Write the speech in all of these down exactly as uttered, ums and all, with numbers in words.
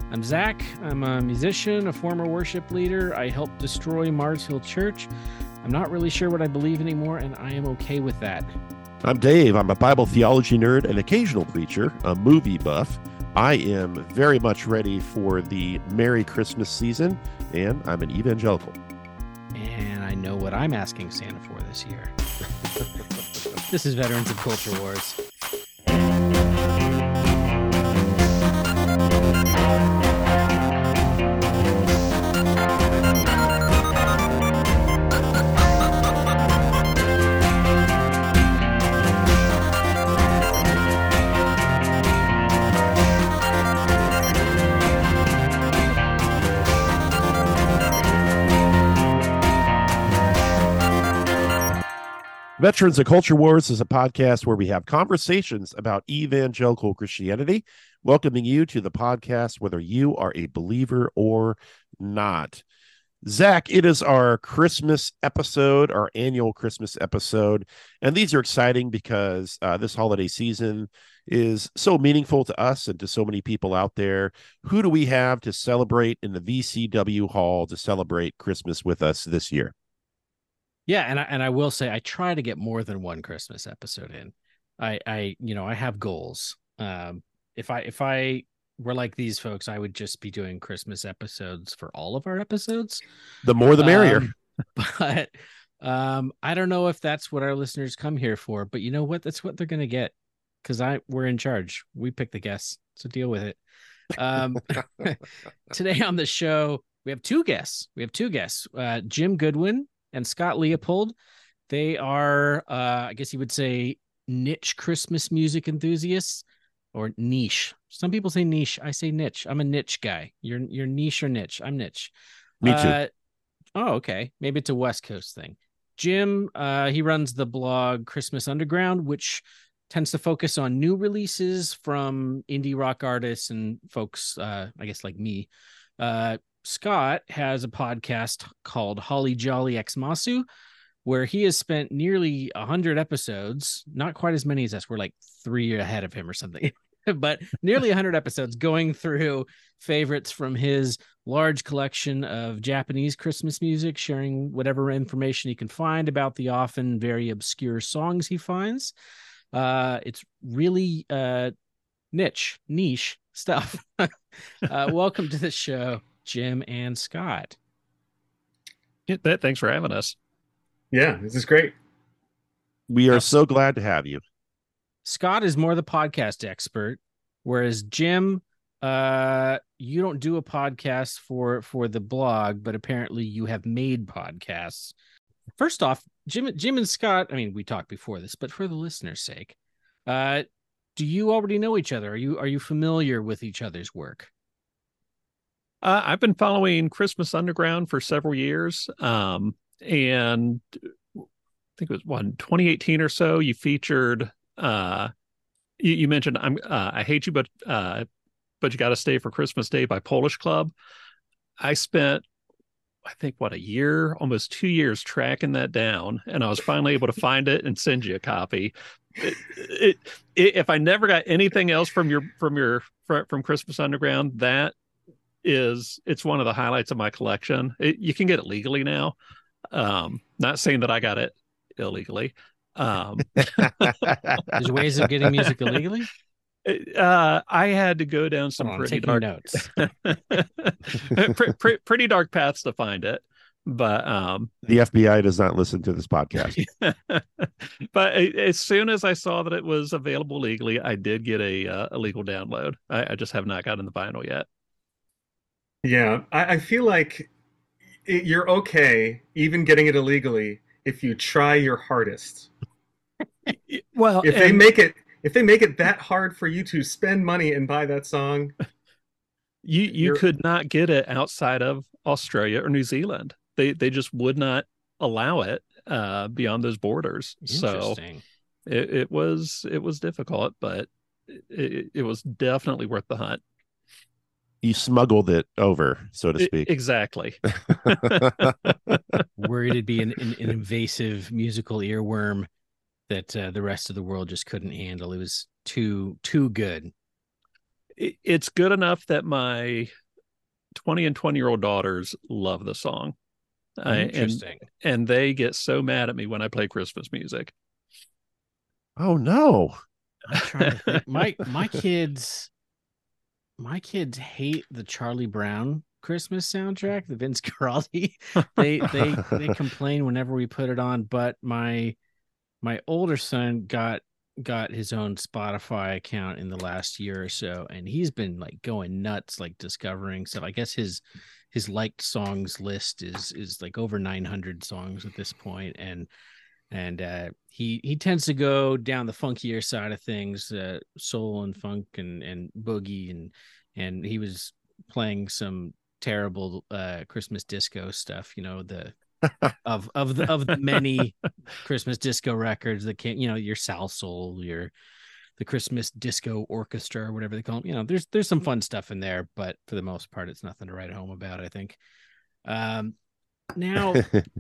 I'm Zach. I'm a musician, a former worship leader. I helped destroy Mars Hill Church. I'm not really sure what I believe anymore, and I am okay with that. I'm Dave. I'm a Bible theology nerd, an occasional preacher, a movie buff. I am very much ready for the Merry Christmas season, and I'm an evangelical. And I know what I'm asking Santa for this year. This is Veterans of Culture Wars. Veterans of Culture Wars is a podcast where we have conversations about evangelical Christianity, welcoming you to the podcast whether you are a believer or not. Zach, it is our Christmas episode, our annual Christmas episode, and these are exciting because uh, this holiday season is so meaningful to us and to so many people out there. Who do we have to celebrate in the V C W Hall to celebrate Christmas with us this year? Yeah, and I and I will say I try to get more than one Christmas episode in. I I you know I have goals. Um, if I if I were like these folks, I would just be doing Christmas episodes for all of our episodes. The more, the merrier. Um, but um, I don't know if that's what our listeners come here for. But you know what? That's what they're gonna get because I we're in charge. We pick the guests, so deal with it. Um, today on the show we have two guests. We have two guests. Uh, Jim Goodwin and Scott Leopold. They are, uh, I guess you would say, niche Christmas music enthusiasts, or niche. Some people say niche. I say niche. I'm a niche guy. You're you're niche or niche. I'm niche. Me too. Uh, oh, okay. Maybe it's a West Coast thing. Jim, uh, he runs the blog Christmas Underground, which tends to focus on new releases from indie rock artists and folks, uh, I guess, like me. Uh, Scott has a podcast called Holly Jolly Xmasu, where he has spent nearly one hundred episodes, not quite as many as us. We're like three ahead of him or something, but nearly one hundred episodes going through favorites from his large collection of Japanese Christmas music, sharing whatever information he can find about the often very obscure songs he finds. Uh, it's really uh, niche, niche stuff. uh, welcome to the show, Jim and Scott. Yeah, thanks for having us. Yeah, this is great. We are so glad to have you. Scott is more the podcast expert, whereas Jim, uh, you don't do a podcast for for the blog, but apparently you have made podcasts. First off, Jim, Jim and Scott, I mean, we talked before this, but for the listeners' sake, uh, do you already know each other? Are you are you familiar with each other's work? Uh, I've been following Christmas Underground for several years, um, and I think it was one twenty eighteen or so. You featured, uh, you, you mentioned "I'm uh, I Hate You, but uh, but you got to stay for Christmas Day" by Polish Club. I spent, I think, what a year, almost two years tracking that down, and I was finally able to find it and send you a copy. It, it, it, if I never got anything else from your from your from Christmas Underground, that is it's one of the highlights of my collection. It, you can get it legally now. Um, not saying that I got it illegally. Um, There's ways of getting music illegally. Uh, I had to go down some on, pretty dark notes, pretty, pretty, pretty dark paths to find it. But um, the F B I does not listen to this podcast. But as soon as I saw that it was available legally, I did get a uh, a legal download. I, I just have not gotten the vinyl yet. Yeah, I, I feel like it, you're okay even getting it illegally if you try your hardest. Well, if and, they make it if they make it that hard for you to spend money and buy that song, you you could not get it outside of Australia or New Zealand. They they just would not allow it uh, beyond those borders. So it, it was it was difficult, but it, it was definitely worth the hunt. You smuggled it over, so to speak. Exactly. Worried it'd be an, an, an invasive musical earworm that uh, the rest of the world just couldn't handle. It was too too good. it, it's good enough that my twenty and twenty year old daughters love the song. Uh, Interesting. and and they get so mad at me when I play Christmas music. Oh no. I'm trying to think. My my kids my kids hate the Charlie Brown Christmas soundtrack, the Vince Guaraldi. they they they complain whenever we put it on, but my my older son got got his own Spotify account in the last year or so, and he's been like going nuts, like discovering stuff. I guess his his liked songs list is is like over nine hundred songs at this point, and and uh he he tends to go down the funkier side of things, uh soul and funk and and boogie, and and he was playing some terrible uh Christmas disco stuff, you know, the of of the of the many Christmas disco records that can, you know, your Sal Soul, your the Christmas Disco Orchestra, or whatever they call them. You know, there's there's some fun stuff in there, but for the most part, it's nothing to write home about, I think. Um, now,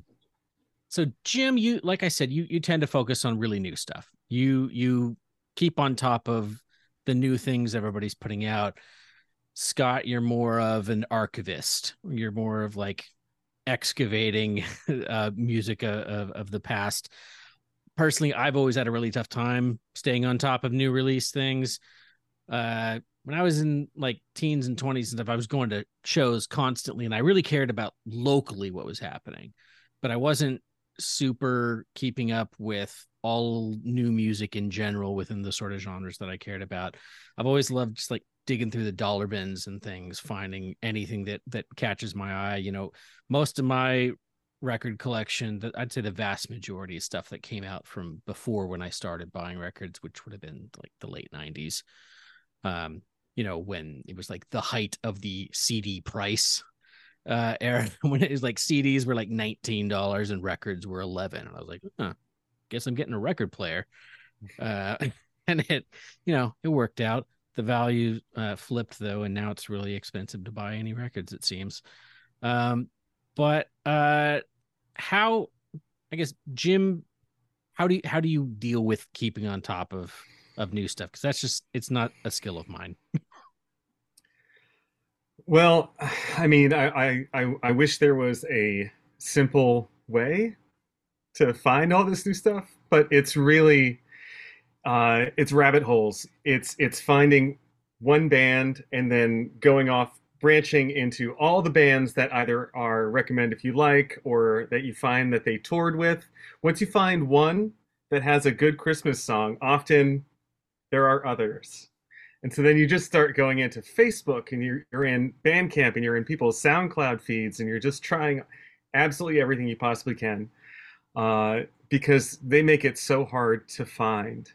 so Jim, you like I said, you you tend to focus on really new stuff. You you keep on top of the new things everybody's putting out. Scott, you're more of an archivist. You're more of like excavating uh, music uh, of, of the past. Personally, I've always had a really tough time staying on top of new release things. Uh, when I was in like teens and twenties and stuff, I was going to shows constantly, and I really cared about locally what was happening, but I wasn't super keeping up with all new music in general within the sort of genres that I cared about. I've always loved just like digging through the dollar bins and things, finding anything that that catches my eye. You know, most of my record collection, that I'd say the vast majority is stuff that came out from before when I started buying records, which would have been like the late nineties. Um, you know, when it was like the height of the C D price uh era, when it was like C Ds were like nineteen dollars and records were eleven. And I was like, huh, guess I'm getting a record player. Uh and it, you know, it worked out. The value uh flipped though, and now it's really expensive to buy any records, it seems. Um but uh how, I guess, Jim, how do you how do you deal with keeping on top of of new stuff? Because that's just, it's not a skill of mine. Well, I mean, I, I I wish there was a simple way to find all this new stuff, but it's really uh, it's rabbit holes. It's it's finding one band and then going off, branching into all the bands that either are recommend if you like, or that you find that they toured with. Once you find one that has a good Christmas song, often there are others. And so then you just start going into Facebook, and you're, you're in Bandcamp, and you're in people's SoundCloud feeds, and you're just trying absolutely everything you possibly can, uh, because they make it so hard to find.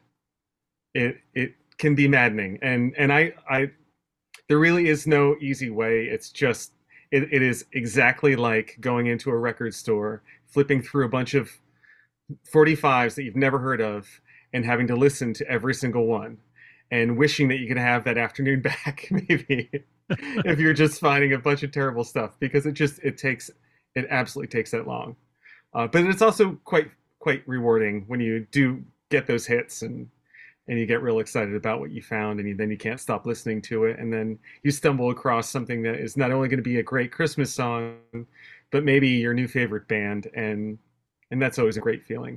It it can be maddening, and and I I there really is no easy way. It's just it, it is exactly like going into a record store, flipping through a bunch of forty-fives that you've never heard of, and having to listen to every single one, and wishing that you could have that afternoon back, maybe, if you're just finding a bunch of terrible stuff, because it just, it takes, it absolutely takes that long. Uh, but it's also quite, quite rewarding when you do get those hits, and, and you get real excited about what you found, and you, then you can't stop listening to it. And then you stumble across something that is not only going to be a great Christmas song, but maybe your new favorite band. And, and that's always a great feeling.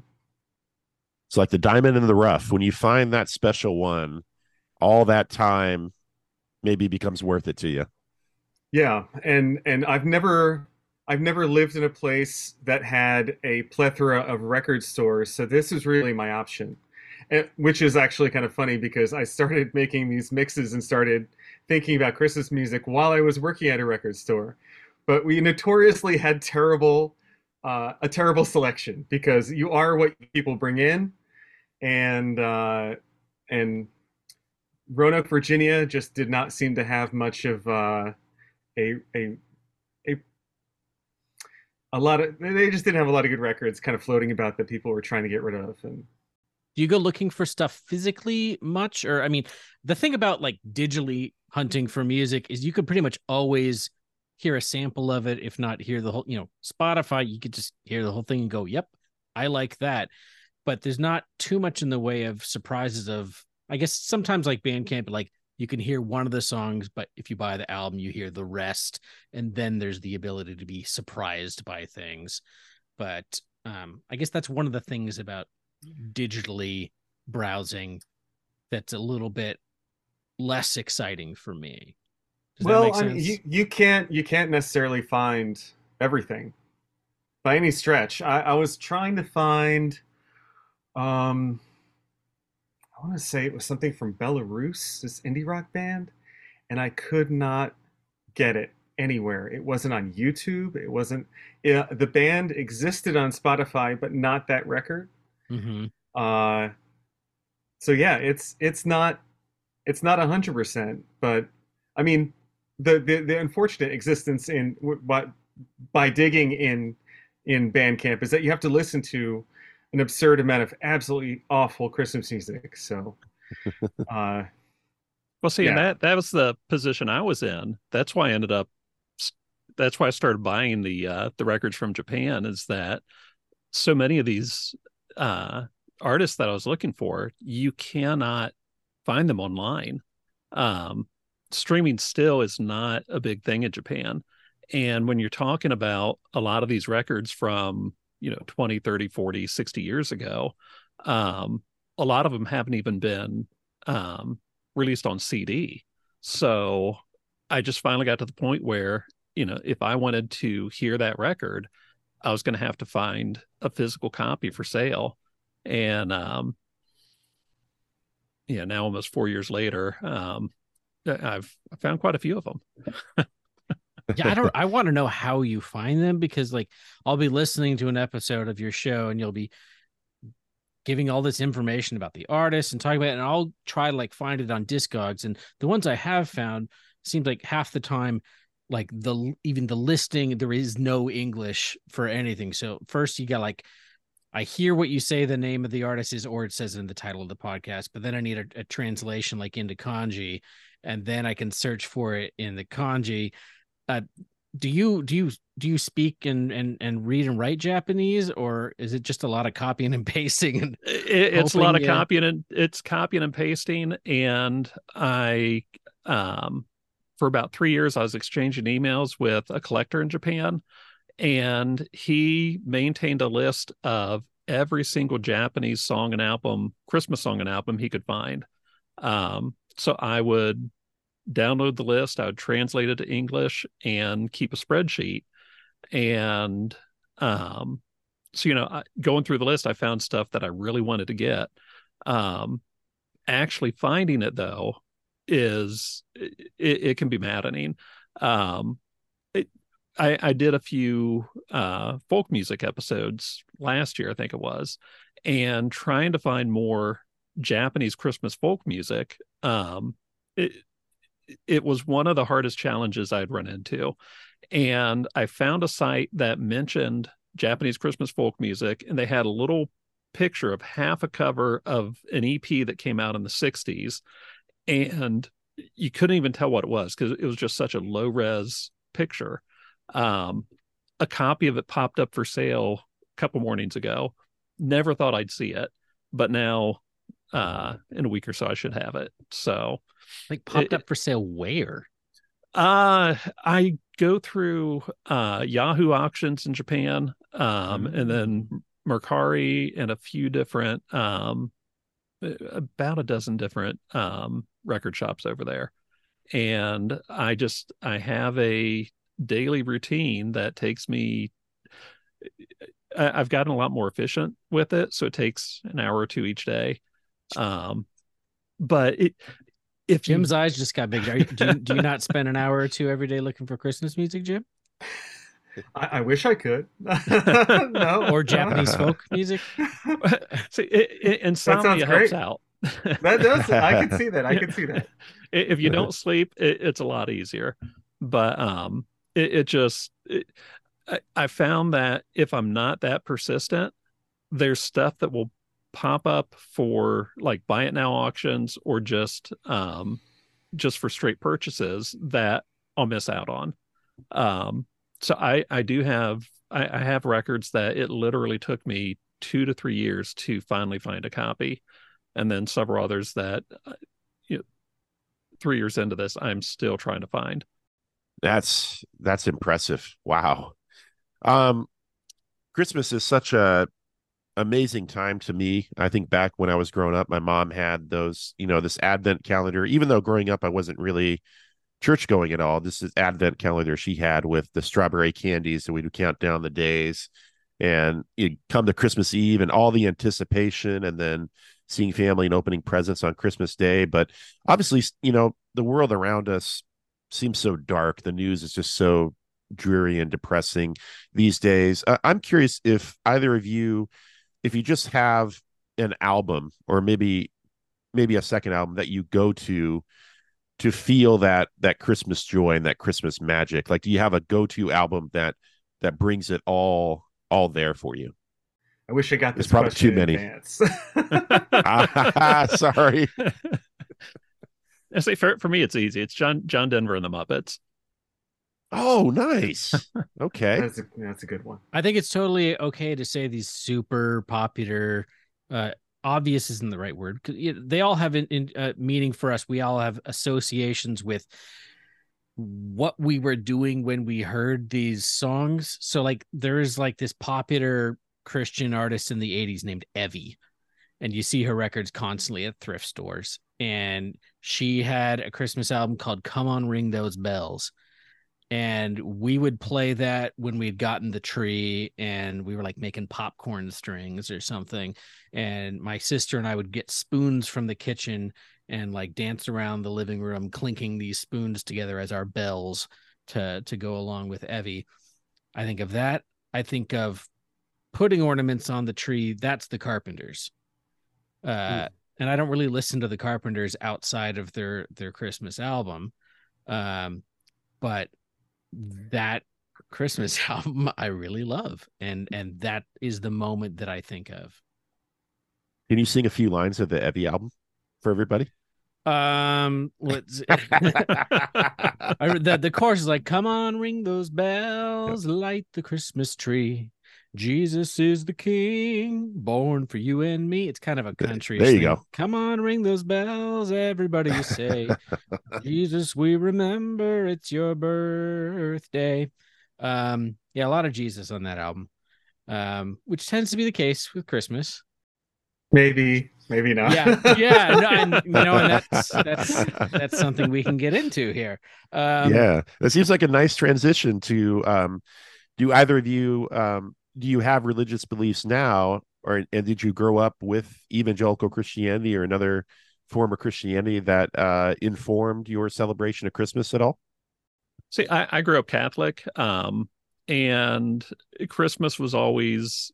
It's like the diamond in the rough. When you find that special one, all that time maybe becomes worth it to you. Yeah. And, and I've never, I've never lived in a place that had a plethora of record stores. So this is really my option, which is actually kind of funny, because I started making these mixes and started thinking about Christmas music while I was working at a record store. But we notoriously had terrible, uh, a terrible selection, because you are what people bring in. And, uh, and, Roanoke, Virginia just did not seem to have much of uh, a a a a lot of, they just didn't have a lot of good records kind of floating about that people were trying to get rid of. And do you go looking for stuff physically much? Or, I mean, the thing about like digitally hunting for music is you could pretty much always hear a sample of it, if not hear the whole, you know, Spotify, you could just hear the whole thing and go, yep, I like that. But there's not too much in the way of surprises of, I guess sometimes like Bandcamp, like you can hear one of the songs, but if you buy the album, you hear the rest, and then there's the ability to be surprised by things. But um, I guess that's one of the things about digitally browsing that's a little bit less exciting for me. Does well, that make I sense? mean, you, you can't you can't necessarily find everything by any stretch. I, I was trying to find, um, I want to say it was something from Belarus, this indie rock band, and I could not get it anywhere. It wasn't on YouTube. It wasn't. Yeah, the band existed on Spotify, but not that record. Mm-hmm. Uh, so yeah, it's it's not it's not a hundred percent, but I mean, the, the the unfortunate existence in by by digging in in Bandcamp is that you have to listen to an absurd amount of absolutely awful Christmas music. So, uh, Well, see, yeah. and that that was the position I was in. That's why I ended up. That's why I started buying the uh, the records from Japan. Is that so many of these uh, artists that I was looking for, you cannot find them online. Um, streaming still is not a big thing in Japan. And when you're talking about a lot of these records from, you know, twenty, thirty, forty, sixty years ago, um, a lot of them haven't even been um, released on C D. So I just finally got to the point where, you know, if I wanted to hear that record, I was going to have to find a physical copy for sale. And, um, yeah, now almost four years later, um, I've I found quite a few of them. Yeah, I don't I want to know how you find them, because like I'll be listening to an episode of your show and you'll be giving all this information about the artist and talking about it, and I'll try to like find it on Discogs, and the ones I have found seems like half the time like the even the listing, there is no English for anything. So first you got like, I hear what you say the name of the artist is, or it says in the title of the podcast, but then I need a, a translation like into kanji, and then I can search for it in the kanji. Uh, do you do you do you speak and and and read and write Japanese, or is it just a lot of copying and pasting? And it, it's a hoping, lot of yeah. copying and it's copying and pasting. And I, um, for about three years, I was exchanging emails with a collector in Japan, and he maintained a list of every single Japanese song and album, Christmas song and album he could find. Um, so I would download the list, I would translate it to English and keep a spreadsheet. And um, so, you know, I, going through the list, I found stuff that I really wanted to get. Um, actually finding it, though, is it, it can be maddening. Um, it, I, I did a few uh, folk music episodes last year, I think it was, and trying to find more Japanese Christmas folk music. Um, it, it was one of the hardest challenges I'd run into. And I found a site that mentioned Japanese Christmas folk music, and they had a little picture of half a cover of an E P that came out in the sixties. And you couldn't even tell what it was because it was just such a low res picture. Um, a copy of it popped up for sale a couple mornings ago. Never thought I'd see it, but now uh, in a week or so, I should have it. So, Like popped it, up for sale where? Uh, I go through uh, Yahoo auctions in Japan, um, and then Mercari and a few different, um, about a dozen different um, record shops over there. And I just, I have a daily routine that takes me, I, I've gotten a lot more efficient with it. So it takes an hour or two each day. Um, but it, if Jim's you, eyes just got big. Are you, do, you, do you not spend an hour or two every day looking for Christmas music, Jim? I, I wish I could. No. Or Japanese folk music? See, it, it, insomnia helps out. That does. I can see that. I can see that. If you don't sleep, it, it's a lot easier. But um, it, it just, it, I, I found that if I'm not that persistent, there's stuff that will pop up for like buy it now auctions or just um, just for straight purchases that I'll miss out on. Um, so I, I do have, I, I have records that it literally took me two to three years to finally find a copy. And then several others that, you know, three years into this, I'm still trying to find. That's that's impressive. Wow. Um, Christmas is such a amazing time to me. I think back when I was growing up, my mom had those, you know, this Advent calendar. Even though growing up I wasn't really church going at all, this is Advent calendar she had with the strawberry candies, and we'd count down the days, and you come to Christmas Eve and all the anticipation, and then seeing family and opening presents on Christmas Day. But obviously, you know, the world around us seems so dark. The news is just so dreary and depressing these days. Uh, I'm curious if either of you, if you just have an album or maybe maybe a second album that you go to to feel that that Christmas joy and that Christmas magic. Like, do you have a go-to album that that brings it all all there for you? I wish I got this It's probably question too many. in advance. Sorry. I say for for me, it's easy. It's John John Denver and the Muppets. Oh, nice. Okay. That's a, that's a good one. I think it's totally okay to say these super popular, uh, obvious isn't the right word. 'Cause, you know, they all have an in, uh, meaning for us. We all have associations with what we were doing when we heard these songs. So like there's like this popular Christian artist in the eighties named Evie, and you see her records constantly at thrift stores. And she had a Christmas album called Come On Ring Those Bells. And we would play that when we'd gotten the tree and we were like making popcorn strings or something. And my sister and I would get spoons from the kitchen and like dance around the living room, clinking these spoons together as our bells to, to go along with Evie. I think of that. I think of putting ornaments on the tree. That's the Carpenters. Uh, mm. And I don't really listen to the Carpenters outside of their, their Christmas album. Um, but that Christmas album I really love, and and that is the moment that I think of. Can you sing a few lines of the Evie album for everybody? Um, let's. I, the the chorus is like, "Come on, ring those bells, yep. Light the Christmas tree. Jesus is the King, born for you and me." It's kind of a country. There you thing. go. Come on, ring those bells, everybody. You say, Jesus, we remember it's your birthday. Um, yeah, a lot of Jesus on that album, um, which tends to be the case with Christmas. Maybe, maybe not. Yeah, yeah, no, and, you know, and that's that's that's something we can get into here. Um, yeah, that seems like a nice transition to. Um, do either of you? Um, do you have religious beliefs now, or and did you grow up with evangelical Christianity or another form of Christianity that uh, informed your celebration of Christmas at all? See, I, I grew up Catholic, um, and Christmas was always,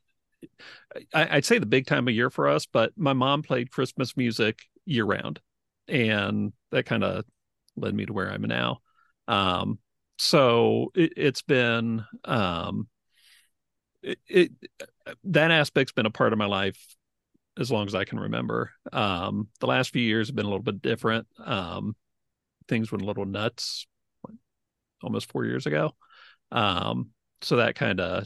I, I'd say, the big time of year for us. But my mom played Christmas music year round, and that kind of led me to where I'm now. Um, so it, it's been. Um, It, it that aspect's been a part of my life as long as I can remember. Um, the last few years have been a little bit different. Um, things went a little nuts almost four years ago. Um, so that kind of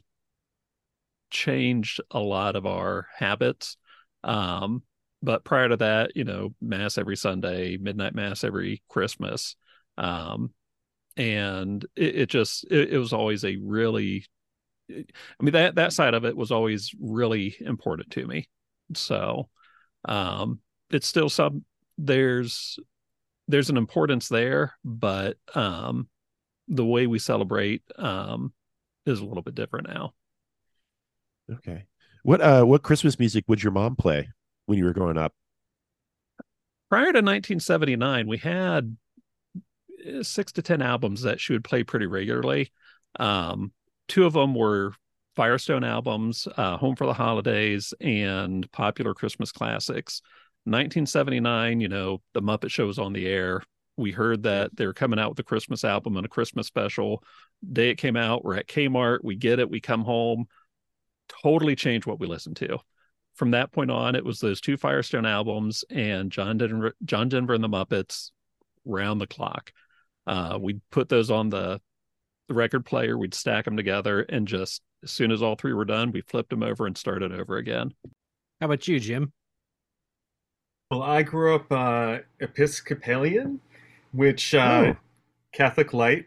changed a lot of our habits. Um, but prior to that, you know, mass every Sunday, midnight mass every Christmas. Um, and it, it just, it, it was always a really I mean, that, that side of it was always really important to me. So, um, it's still some, there's, there's an importance there, but, um, the way we celebrate, um, is a little bit different now. Okay. What, uh, what Christmas music would your mom play when you were growing up? Prior to nineteen seventy-nine, we had six to ten albums that she would play pretty regularly. Um, Two of them were Firestone albums, uh, Home for the Holidays, and popular Christmas classics. nineteen seventy-nine, you know, The Muppet Show was on the air. We heard that they were coming out with a Christmas album and a Christmas special. Day it came out, we're at Kmart. We get it. We come home. Totally changed what we listened to. From that point on, it was those two Firestone albums and John Denver, John Denver and the Muppets round the clock. Uh, we'd put those on the the record player, we'd stack them together, and just as soon as all three were done, we flipped them over and started over again. How about you, Jim? Well, I grew up uh, Episcopalian, which uh, Oh, Catholic light.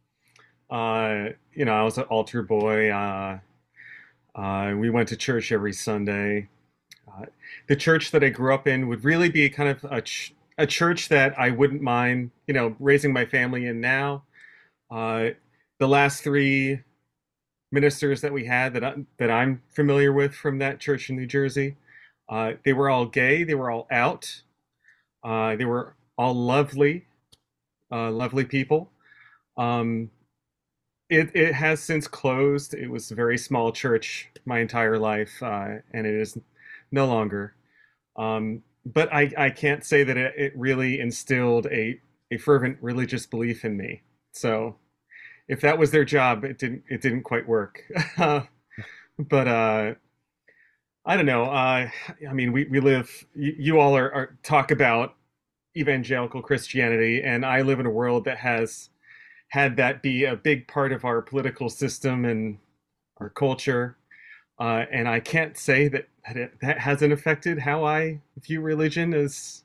Uh, you know, I was an altar boy. Uh, uh, we went to church every Sunday. Uh, the church that I grew up in would really be kind of a, ch- a church that I wouldn't mind, you know, raising my family in now. Uh, the last three ministers that we had that I, that I'm familiar with from that church in New Jersey, uh, they were all gay. They were all out. Uh, they were all lovely, uh, lovely people. Um, it it has since closed. It was a very small church my entire life, uh, and it is no longer. Um, but I, I can't say that it, it really instilled a, a fervent religious belief in me. So if that was their job, it didn't it didn't quite work. but uh, I don't know. Uh, I mean, we, we live. You, you all are, are talk about evangelical Christianity, and I live in a world that has had that be a big part of our political system and our culture. Uh, and I can't say that that, it, that hasn't affected how I view religion as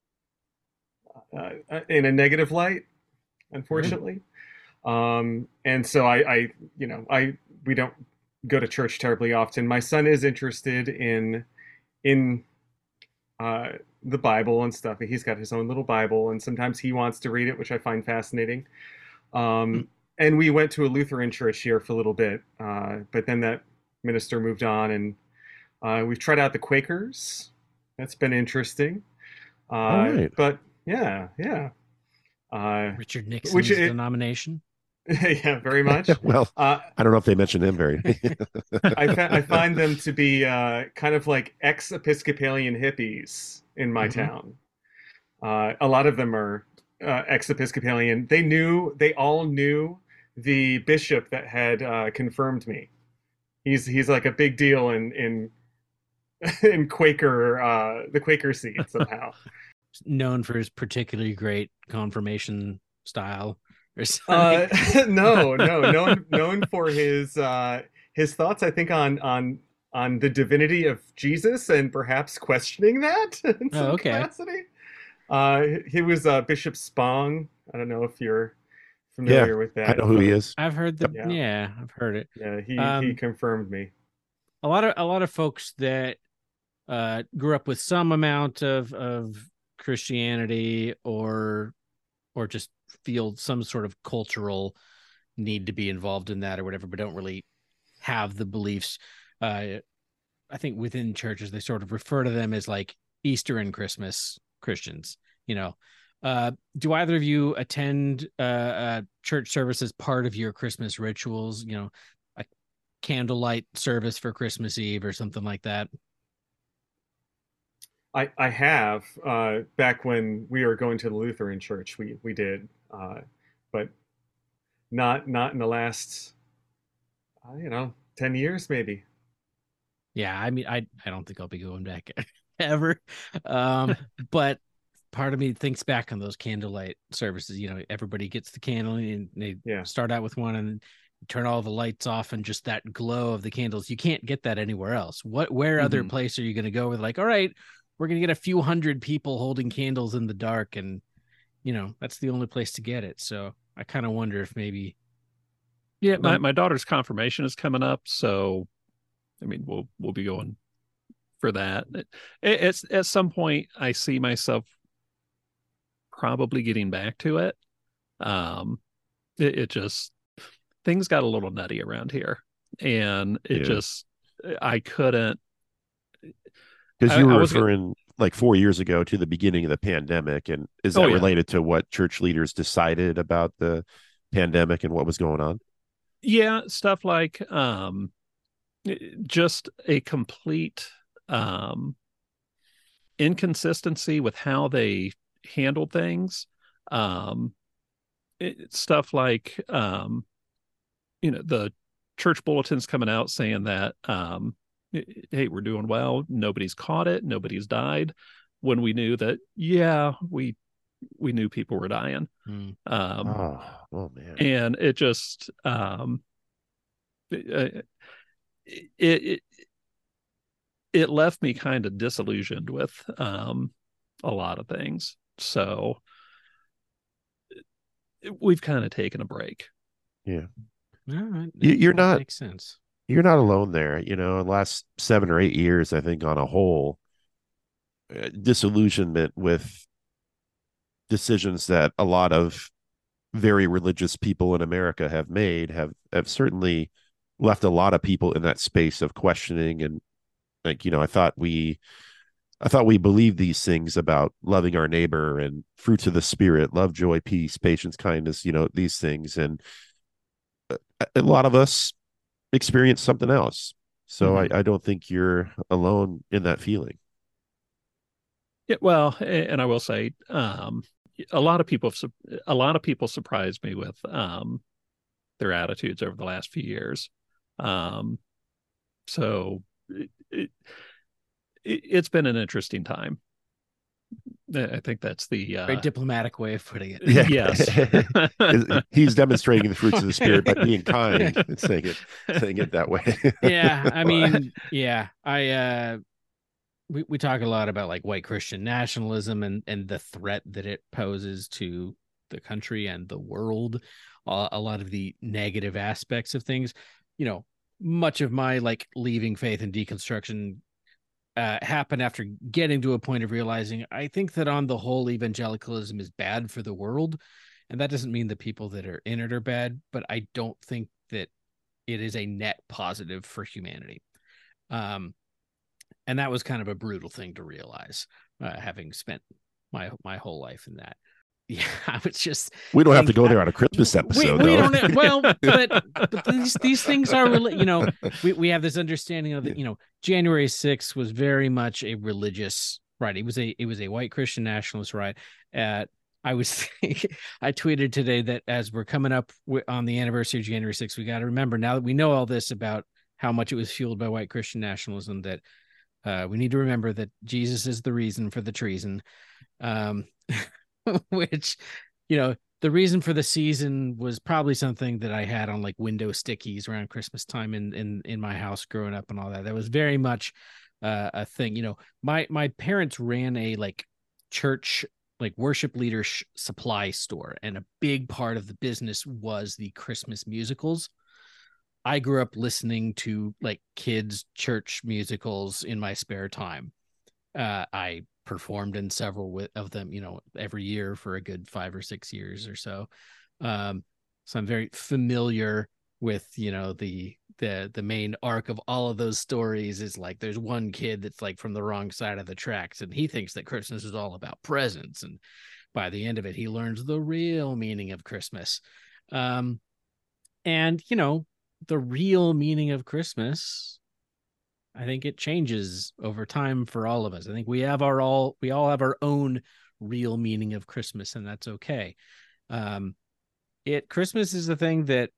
uh, uh, in a negative light, right. unfortunately. Um, and so I, I, you know, I we don't go to church terribly often. My son is interested in in uh, the Bible and stuff. He's got his own little Bible, and sometimes he wants to read it, which I find fascinating. Hmm. Um, and we went to a Lutheran church here for a little bit, uh, but then that minister moved on, and uh, we've tried out the Quakers. That's been interesting. All Uh, right. but yeah, yeah. Uh, Richard which Nixon's it, denomination. yeah, very much. Well, Uh, I don't know if they mentioned him very. I, fa- I find them to be uh, kind of like ex-Episcopalian hippies in my Hmm. town. Uh, a lot of them are uh, ex-Episcopalian. They knew, they all knew the bishop that had uh, confirmed me. He's he's like a big deal in in in Quaker uh, the Quaker seed somehow. Known for his particularly great confirmation style or something. Uh, no, no, known known for his uh, his thoughts, I think on on on the divinity of Jesus and perhaps questioning that in Oh, some okay. capacity. Uh, he was uh, Bishop Spong. I don't know if you're Yeah, familiar with I that, know who he but is. I've heard the Yep. yeah, yeah, I've heard it. yeah, he he Um, confirmed me. a lot of a lot of folks that uh grew up with some amount of of Christianity or or just feel some sort of cultural need to be involved in that or whatever, but don't really have the beliefs. Uh, I think within churches they sort of refer to them as like Easter and Christmas Christians. You know, uh, do either of you attend uh, a church service as part of your Christmas rituals? You know, a candlelight service for Christmas Eve or something like that. I I have uh, back when we were going to the Lutheran church, we we did, uh, but not not in the last uh, you know ten years maybe. Yeah, I mean, I I don't think I'll be going back ever. Um, but part of me thinks back on those candlelight services. You know, everybody gets the candle and they Yeah. start out with one and turn all the lights off and just that glow of the candles. You can't get that anywhere else. What where other Hmm. place are you going to go with like, all right, we're going to get a few hundred people holding candles in the dark and you know, that's the only place to get it. So I kind of wonder if maybe Yeah, my, well, my daughter's confirmation is coming up, so I mean we'll we'll be going for that. It, it's at some point I see myself probably getting back to it. Um, it, it just things got a little nutty around here, and it Yeah, just I couldn't. because I, you were I was referring like four years ago to the beginning of the pandemic, and is oh that yeah, related to what church leaders decided about the pandemic and what was going on? yeah, stuff like um, just a complete um inconsistency with how they handled things. Um, it, stuff like um, you know the church bulletins coming out saying that um, hey, we're doing well, nobody's caught it, nobody's died, when we knew that yeah we we knew people were dying. hmm, Um, Oh, oh man. and it just um, it, it it it left me kind of disillusioned with um a lot of things. So we've kind of taken a break. Yeah. All right. You, you're That not makes sense. you're not alone there. You know, the last seven or eight years, I think on a whole, uh, disillusionment with decisions that a lot of very religious people in America have made have have certainly left a lot of people in that space of questioning. And like, you know, I thought we I thought we believed these things about loving our neighbor and fruits of the spirit, love, joy, peace, patience, kindness, you know, these things. And a lot of us experience something else. So Mhm. I, I don't think you're alone in that feeling. Yeah, well, and I will say, um, a lot of people, a lot of people surprised me with um, their attitudes over the last few years. Um, so it, it, it's been an interesting time. I think that's the Very uh, diplomatic way of putting it. Yeah. yes. He's demonstrating the fruits of the spirit by being kind and saying it, saying it that way. Yeah, I mean, yeah, I uh we, we talk a lot about like white Christian nationalism and and the threat that it poses to the country and the world, uh, a lot of the negative aspects of things. You know, much of my like leaving faith and deconstruction uh, happened after getting to a point of realizing I think that on the whole, evangelicalism is bad for the world. And that doesn't mean the people that are in it are bad, but I don't think that it is a net positive for humanity. Um, and that was kind of a brutal thing to realize, uh, having spent my my whole life in that. Yeah, I was just. We don't have to think, go there on a Christmas we episode, we though. don't well, but but these these things are really, you know, we we have this understanding of that. You know, January sixth was very much a religious right. It was a it was a white Christian nationalist right. At I was I tweeted today that as we're coming up on the anniversary of January sixth, we got to remember now that we know all this about how much it was fueled by white Christian nationalism that uh, we need to remember that Jesus is the reason for the treason. Um, which, you know, the reason for the season was probably something that I had on like window stickies around Christmas time in in in my house growing up and all that. That was very much uh, a thing. You know, my my parents ran a like church like worship leader sh- supply store, and a big part of the business was the Christmas musicals. I grew up listening to like kids' church musicals in my spare time. Uh, I performed in several of them, you know, every year for a good five or six years or so. Um, so I'm very familiar with, you know, the the the main arc of all of those stories is like there's one kid that's like from the wrong side of the tracks, and he thinks that Christmas is all about presents, and by the end of it, he learns the real meaning of Christmas. Um, and you know, the real meaning of Christmas, I think it changes over time for all of us. I think we have our all we all have our own real meaning of Christmas, and that's okay. Um, it Christmas is a thing that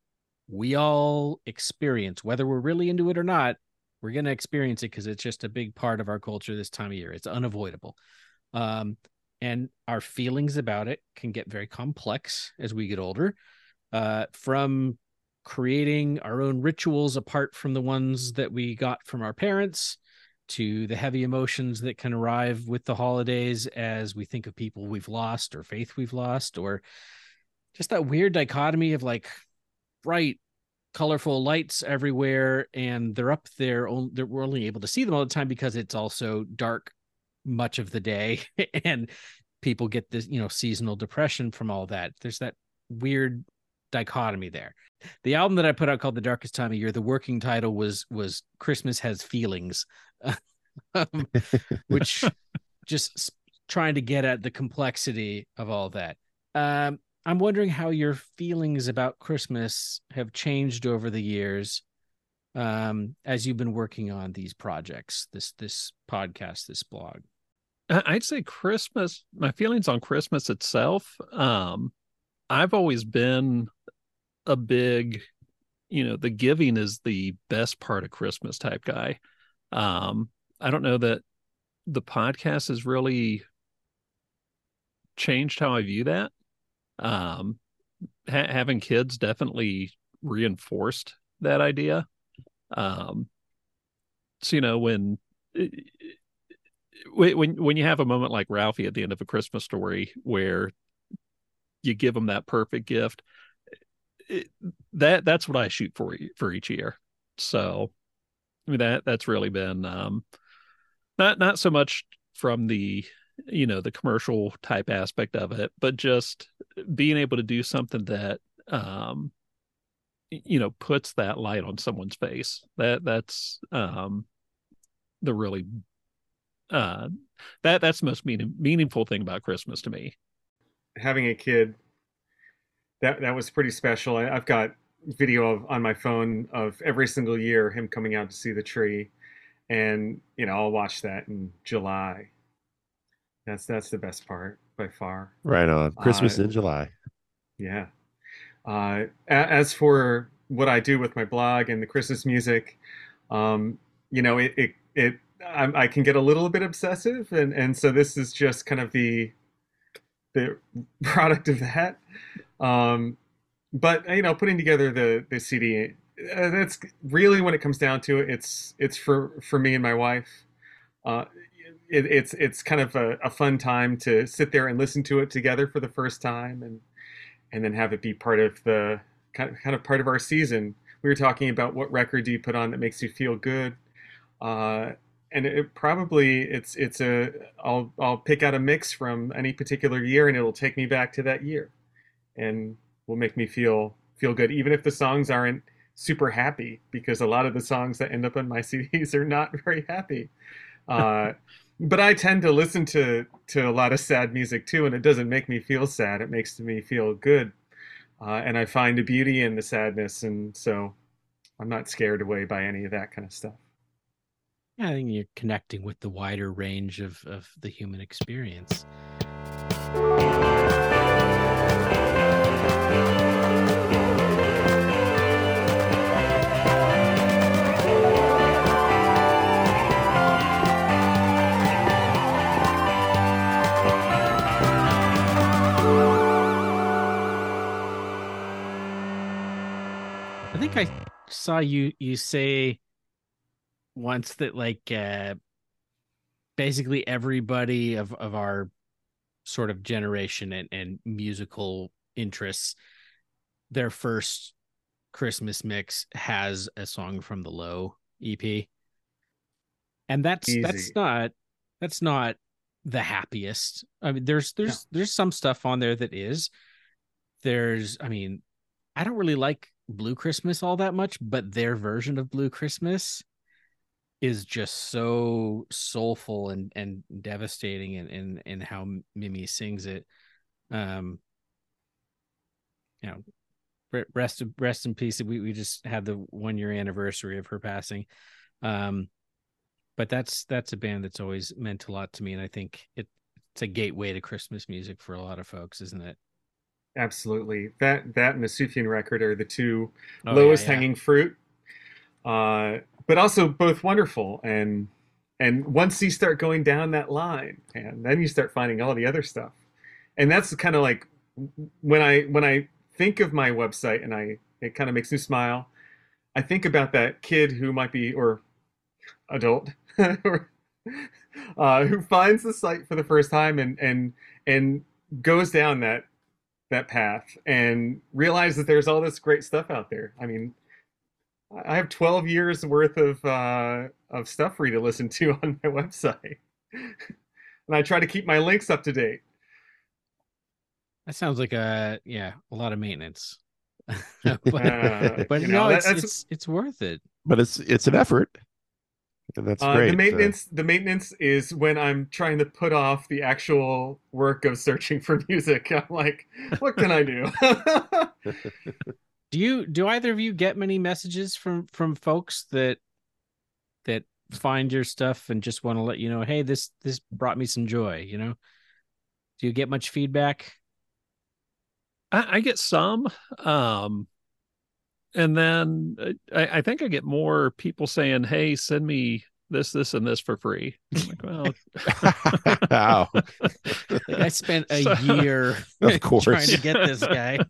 we all experience, whether we're really into it or not. We're gonna experience it because it's just a big part of our culture this time of year. It's unavoidable. Um, and our feelings about it can get very complex as we get older. Uh, from creating our own rituals apart from the ones that we got from our parents, to the heavy emotions that can arrive with the holidays as we think of people we've lost or faith we've lost, or just that weird dichotomy of like bright, colorful lights everywhere, and they're up there. They're, we're only able to see them all the time because it's also dark much of the day, and people get this, you know, seasonal depression from all that. There's that weird dichotomy there. The album that I put out called The Darkest Time of Year, the working title was was Christmas Has Feelings, um, which just trying to get at the complexity of all that. Um, I'm wondering how your feelings about Christmas have changed over the years, um, as you've been working on these projects, this this podcast, this blog. I'd say Christmas, my feelings on Christmas itself, um, I've always been a big, you know, the giving is the best part of Christmas type guy. Um, I don't know that the podcast has really changed how I view that. Um, ha- having kids definitely reinforced that idea. Um, so, you know, when when when you have a moment like Ralphie at the end of A Christmas Story, where you give them that perfect gift, it, that that's what I shoot for for each year. So, I mean, that that's really been um, not not so much from the, you know, the commercial type aspect of it, but just being able to do something that, um, you know, puts that light on someone's face. That that's um, the really uh, that that's the most meaning, meaningful thing about Christmas to me. Having a kid, that that was pretty special. I, I've got video of, on my phone of every single year him coming out to see the tree, and you know, I'll watch that in July. That's that's the best part by far. Right on. Christmas Uh, in July. yeah. Uh, a- as for what I do with my blog and the Christmas music, um, you know, it it, it I, I can get a little bit obsessive, and and so this is just kind of the the product of that. Um, but you know, putting together the the C D, uh, that's really, when it comes down to it, it's it's for for me and my wife. Uh, it, it's it's kind of a, a fun time to sit there and listen to it together for the first time, and and then have it be part of the kind of, kind of part of our season. We were talking about what record do you put on that makes you feel good, uh, and it probably it's it's a I'll I'll pick out a mix from any particular year, and it'll take me back to that year, and will make me feel feel good, even if the songs aren't super happy, because a lot of the songs that end up on my C Ds are not very happy. Uh, but I tend to listen to to a lot of sad music too, and it doesn't make me feel sad. It makes me feel good, uh, and I find a beauty in the sadness, and so I'm not scared away by any of that kind of stuff. Yeah, I think you're connecting with the wider range of, of the human experience. I think I saw you you say once that like uh basically everybody of of our sort of generation and, and musical interests, their first Christmas mix has a song from the Low E P. And that's Easy. that's not that's not the happiest. I mean, there's there's No. there's some stuff on there that is. There's I mean, I don't really like Blue Christmas all that much, but their version of Blue Christmas is just so soulful and and devastating in in, in how Mimi sings it. Um, you know, rest rest in peace. We we just had the one year anniversary of her passing. Um, but that's that's a band that's always meant a lot to me, and I think it, it's a gateway to Christmas music for a lot of folks, isn't it? Absolutely. That that and the Sufjan record are the two Oh, lowest yeah, yeah. hanging fruit, uh, but also both wonderful. And and once you start going down that line, and then you start finding all the other stuff. And that's kind of like when I when I think of my website, and I it kind of makes me smile. I think about that kid who might be, or adult, or, uh, who finds the site for the first time, and and and goes down that that path and realize that there's all this great stuff out there. I mean, I have twelve years worth of uh, of stuff for you to listen to on my website, and I try to keep my links up to date. That sounds like a yeah a lot of maintenance. but Uh, but you no, know, that- it's, that's- it's it's worth it. But it's it's an effort. And that's Uh, great. the maintenance, the maintenance is when I'm trying to put off the actual work of searching for music. I'm like, what can I do? Do you do either of you get many messages from from folks that that find your stuff and just want to let you know, hey, this this brought me some joy, you know? Do you get much feedback? I, I get some, um, and then I, I think I get more people saying, "Hey, send me this, this, and this for free." I'm like, well, Wow. Like I spent a So- year Of course. trying to get this guy.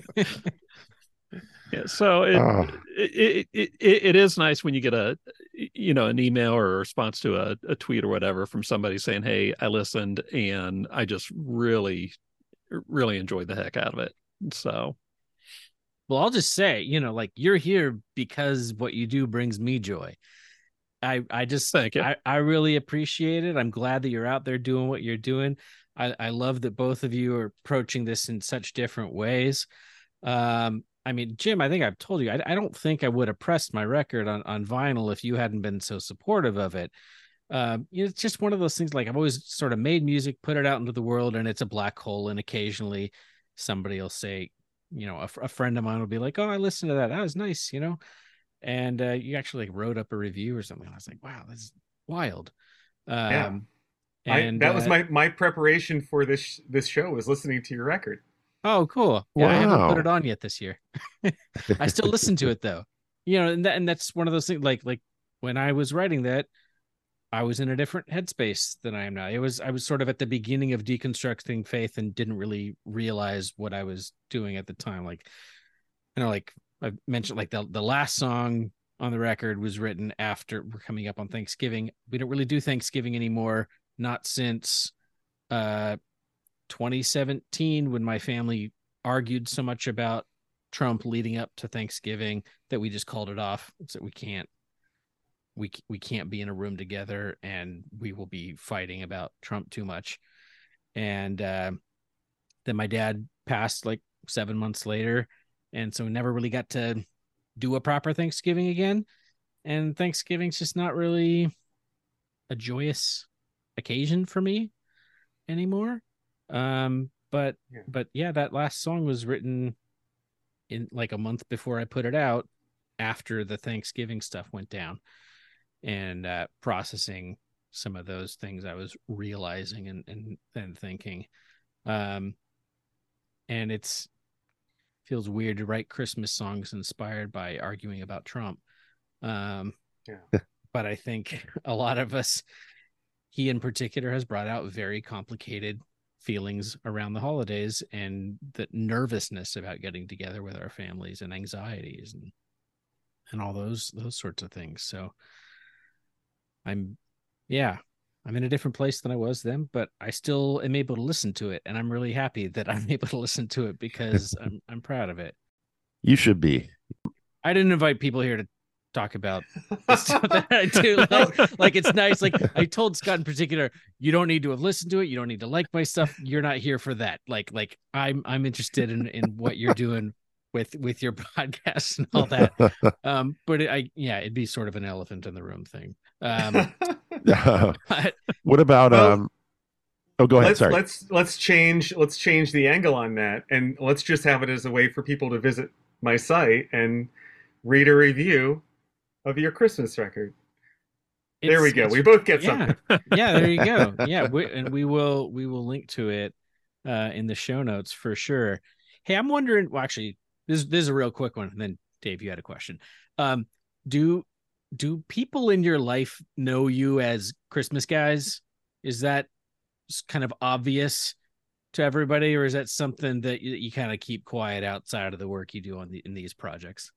yeah. So it, Oh. it, it it it is nice when you get a you know, an email or a response to a, a tweet or whatever from somebody saying, hey, I listened and I just really, really enjoyed the heck out of it. So, well, I'll just say, you know, like you're here because what you do brings me joy. I, I just, thank you. I, I really appreciate it. I'm glad that you're out there doing what you're doing. I, I love that both of you are approaching this in such different ways. Um, I mean, Jim, I think I've told you, I, I don't think I would have pressed my record on, on vinyl if you hadn't been so supportive of it. Um, you know, it's just one of those things, like I've always sort of made music, put it out into the world, and it's a black hole. And occasionally somebody will say, you know, a, a friend of mine will be like, oh, I listened to that. That was nice, you know? And uh, you actually like wrote up a review or something. I was like, wow, this is wild. Um, Yeah. and I, that was uh, my, my preparation for this this show was listening to your record. Oh, cool. Yeah, I haven't put Wow. it on yet this year. I still listen to it though. You know, and that, and that's one of those things, like like when I was writing that, I was in a different headspace than I am now. It was I was sort of at the beginning of deconstructing faith and didn't really realize what I was doing at the time. Like, you know, like I mentioned, like the the last song on the record was written after we're coming up on Thanksgiving. We don't really do Thanksgiving anymore, not since uh twenty seventeen, when my family argued so much about Trump leading up to Thanksgiving that we just called it off. So we can't we we can't be in a room together, and we will be fighting about Trump too much. And uh, then my dad passed like seven months later, and so we never really got to do a proper Thanksgiving again. And Thanksgiving's just not really a joyous occasion for me anymore. Um, but Yeah. but yeah, that last song was written in like a month before I put it out, after the Thanksgiving stuff went down, and uh, processing some of those things I was realizing and and, and thinking. Um, and it's feels weird to write Christmas songs inspired by arguing about Trump. Um, Yeah. but I think a lot of us, he in particular, has brought out very complicated feelings around the holidays, and the nervousness about getting together with our families, and anxieties, and and all those those sorts of things. So I'm yeah, I'm in a different place than I was then, but I still am able to listen to it, and I'm really happy that I'm able to listen to it because I'm I'm proud of it. You should be. I didn't invite people here to talk about the stuff that I do. Like, like it's nice. Like I told Scott in particular, you don't need to have listened to it. You don't need to like my stuff. You're not here for that. Like, like I'm I'm interested in in what you're doing with with your podcast and all that. Um, but it, I yeah, it'd be sort of an elephant in the room thing. Um, but, what about Well, um? Oh, go ahead. let's Sorry. let's let's change let's change the angle on that, and let's just have it as a way for people to visit my site and read a review of your Christmas record. There we it's- go. it's- We both get yeah, something. yeah. There you go. Yeah, we, and we will we will link to it uh, in the show notes for sure. Hey, I'm wondering. Well, actually, this this is a real quick one. And then Dave, you had a question. Um, do do people in your life know you as Christmas guys? Is that kind of obvious to everybody, or is that something that you, you kind of keep quiet outside of the work you do on the in these projects?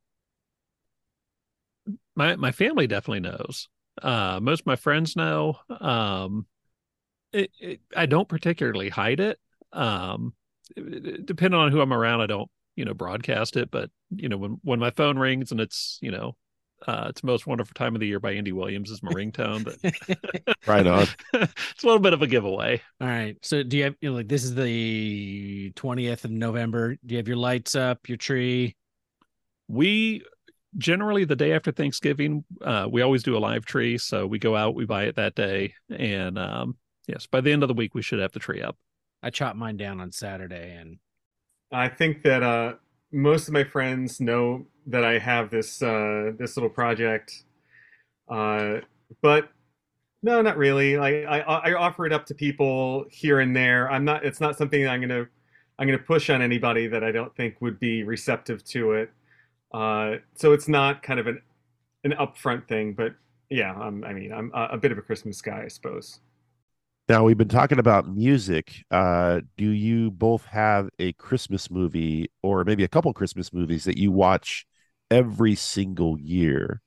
My my family definitely knows. Uh, most of my friends know. Um, it, it, I don't particularly hide it. Um, depending on who I'm around, I don't, you know, broadcast it. But you know, when when my phone rings and it's, you know, uh, it's the most wonderful time of the year by Andy Williams is my ringtone. But Right on. it's a little bit of a giveaway. All right. So do you have, you know, like this is the twentieth of November. Do you have your lights up, your tree? We generally, the day after Thanksgiving, uh, we always do a live tree. So we go out, we buy it that day. And um, yes, by the end of the week, we should have the tree up. I chopped mine down on Saturday, and I think that uh, most of my friends know that I have this uh, this little project, uh, but no, not really. Like I, I offer it up to people here and there. I'm not. It's not something I'm gonna I'm gonna push on anybody that I don't think would be receptive to it. Uh, so it's not kind of an an upfront thing. But yeah, I'm, I mean, I'm a, a bit of a Christmas guy, I suppose. Now we've been talking about music. Uh, do you both have a Christmas movie, or maybe a couple Christmas movies that you watch every single year?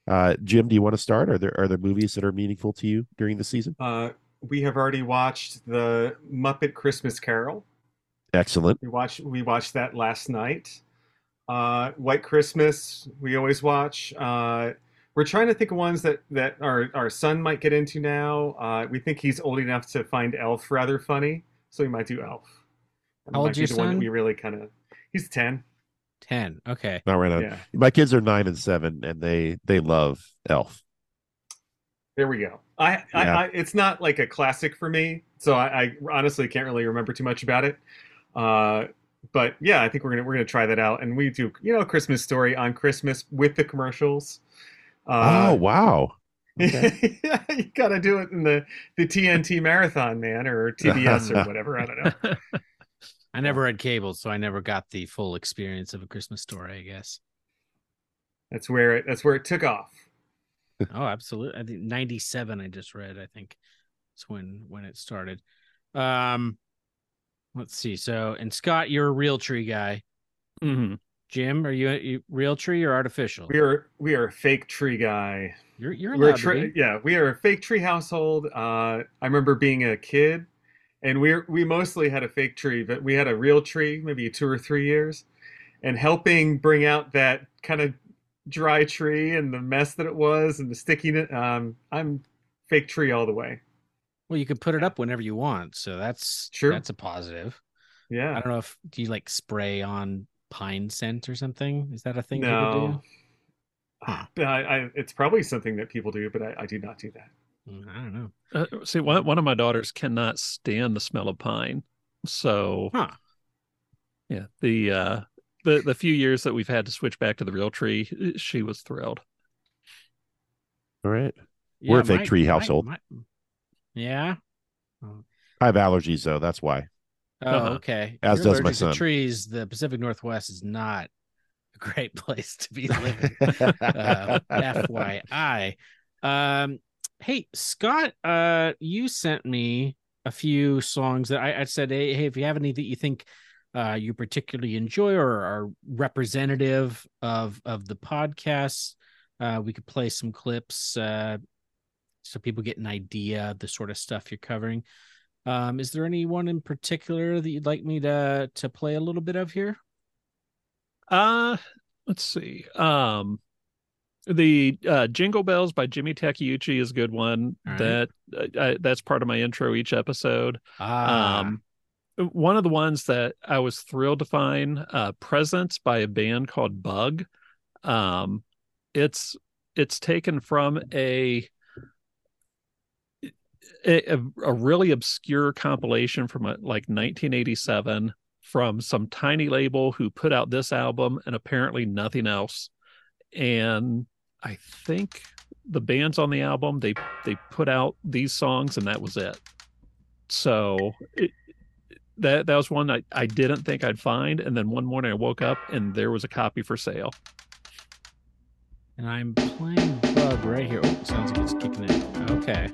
Uh, Jim, do you want to start? Are there are there movies that are meaningful to you during the season? Uh, we have already watched the Muppet Christmas Carol. Excellent. We watched we watched that last night. Uh, White Christmas, we always watch. Uh, we're trying to think of ones that that our our son might get into now. Uh, we think he's old enough to find Elf rather funny, so we might do Elf. That How might old's be your the one that son? we really kind of. He's ten. ten. Okay. Not right on. Yeah, My kids are nine and seven, and they they love Elf. there we go. I, I, Yeah. I it's not like a classic for me, so I, I honestly can't really remember too much about it. Uh, but yeah, I think we're gonna we're gonna try that out, and we do you know a Christmas Story on Christmas with the commercials. Oh Uh, wow. Okay. yeah, you gotta do it in the the T N T marathon, man, or T B S or whatever. I don't know. I never had cable, so I never got the full experience of A Christmas Story, I guess. That's where it that's where it took off. Oh, absolutely. I think ninety-seven I just read, I think. It's when when it started. Um let's see. So, and Scott, you're a real tree guy. Mhm. Jim, are you, you real tree or artificial? We are we are a fake tree guy. You're you're We're a allowed to tre- be. yeah, we are a fake tree household. Uh, I remember being a kid, and we we mostly had a fake tree, but we had a real tree, maybe two or three years, and helping bring out that kind of dry tree and the mess that it was and the stickiness. Um, I'm fake tree all the way. Well, you can put it up whenever you want, so that's True. that's a positive. I Yeah. don't know if do you like spray on pine scent or something? Is that a thing people No. do? Huh. I, I, it's probably something that people do, but I, I do not do that. Mm, I don't know. Uh, see, one one of my daughters cannot stand the smell of pine, so Huh. yeah, the uh, the the few years that we've had to switch back to the real tree, she was thrilled. All right. We're a fake my- tree my- household. my- yeah. Oh, I have allergies though. That's why. Uh-huh. okay. As You're does my allergic to son. trees. The Pacific Northwest is not a great place to be living. uh, F Y I. Um, hey, Scott, uh, you sent me a few songs that I, I said, hey, hey, if you have any that you think uh, you particularly enjoy or are representative of of the podcast, uh, we could play some clips uh, so people get an idea of the sort of stuff you're covering. Um, is there anyone in particular that you'd like me to to play a little bit of here? Uh, let's see. Um, the uh, Jingle Bells by Jimmy Takeuchi is a good one. All right. That uh, I, that's part of my intro each episode. Ah, Um, one of the ones that I was thrilled to find, uh, Presents by a band called Bug. Um, it's it's taken from a a, a really obscure compilation from uh, like nineteen eighty-seven from some tiny label who put out this album and apparently nothing else. And I think the bands on the album, they they put out these songs and that was it. So it, that that was one I, I didn't think I'd find. And then one morning I woke up and there was a copy for sale. and I'm playing Bug right here. Oh, sounds like it's kicking in. Okay.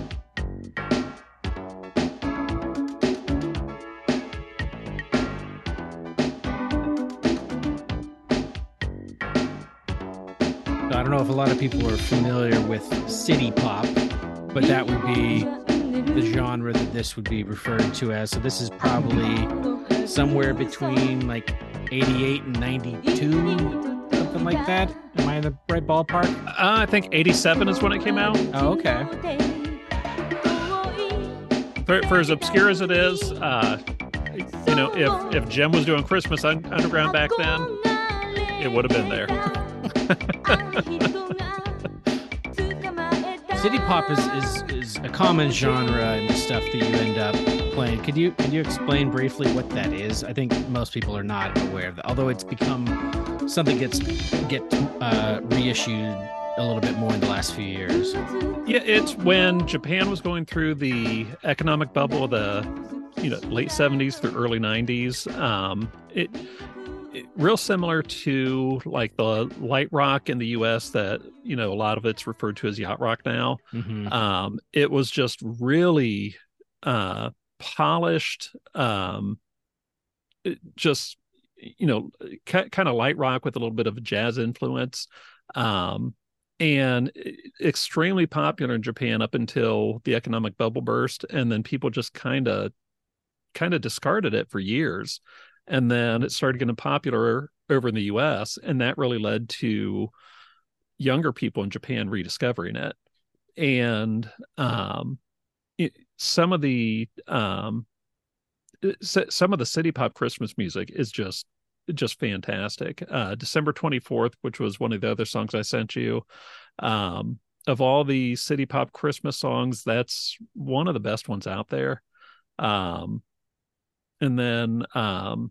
So I don't know if a lot of people are familiar with city pop, but that would be the genre that this would be referred to as. So this is probably somewhere between like eighty-eight and ninety-two, something like that. Am I in the right ballpark? Uh, I think eighty-seven is when it came out. Oh, okay. For, for as obscure as it is, uh, you know, if if Jim was doing Christmas un- Underground back then, it would have been there. City pop is, is is a common genre in the stuff that you end up playing. Could you could you explain briefly what that is? I think most people are not aware of that, although it's become something gets get uh, reissued a little bit more in the last few years. Yeah, it's when Japan was going through the economic bubble of the you know late seventies through early nineties. Um, it, it real similar to like the light rock in the U S that you know a lot of it's referred to as yacht rock now. Mm-hmm. Um, it was just really uh, polished, um, it just you know, kind of light rock with a little bit of a jazz influence. Um, and extremely popular in Japan up until the economic bubble burst, and then people just kind of kind of discarded it for years, and then it started getting popular over in the U S, and that really led to younger people in Japan rediscovering it. And um, it, some of the um, some of the city pop Christmas music is just just fantastic. Uh, December twenty-fourth, which was one of the other songs I sent you, um, of all the city pop Christmas songs, that's one of the best ones out there. Um, and then um,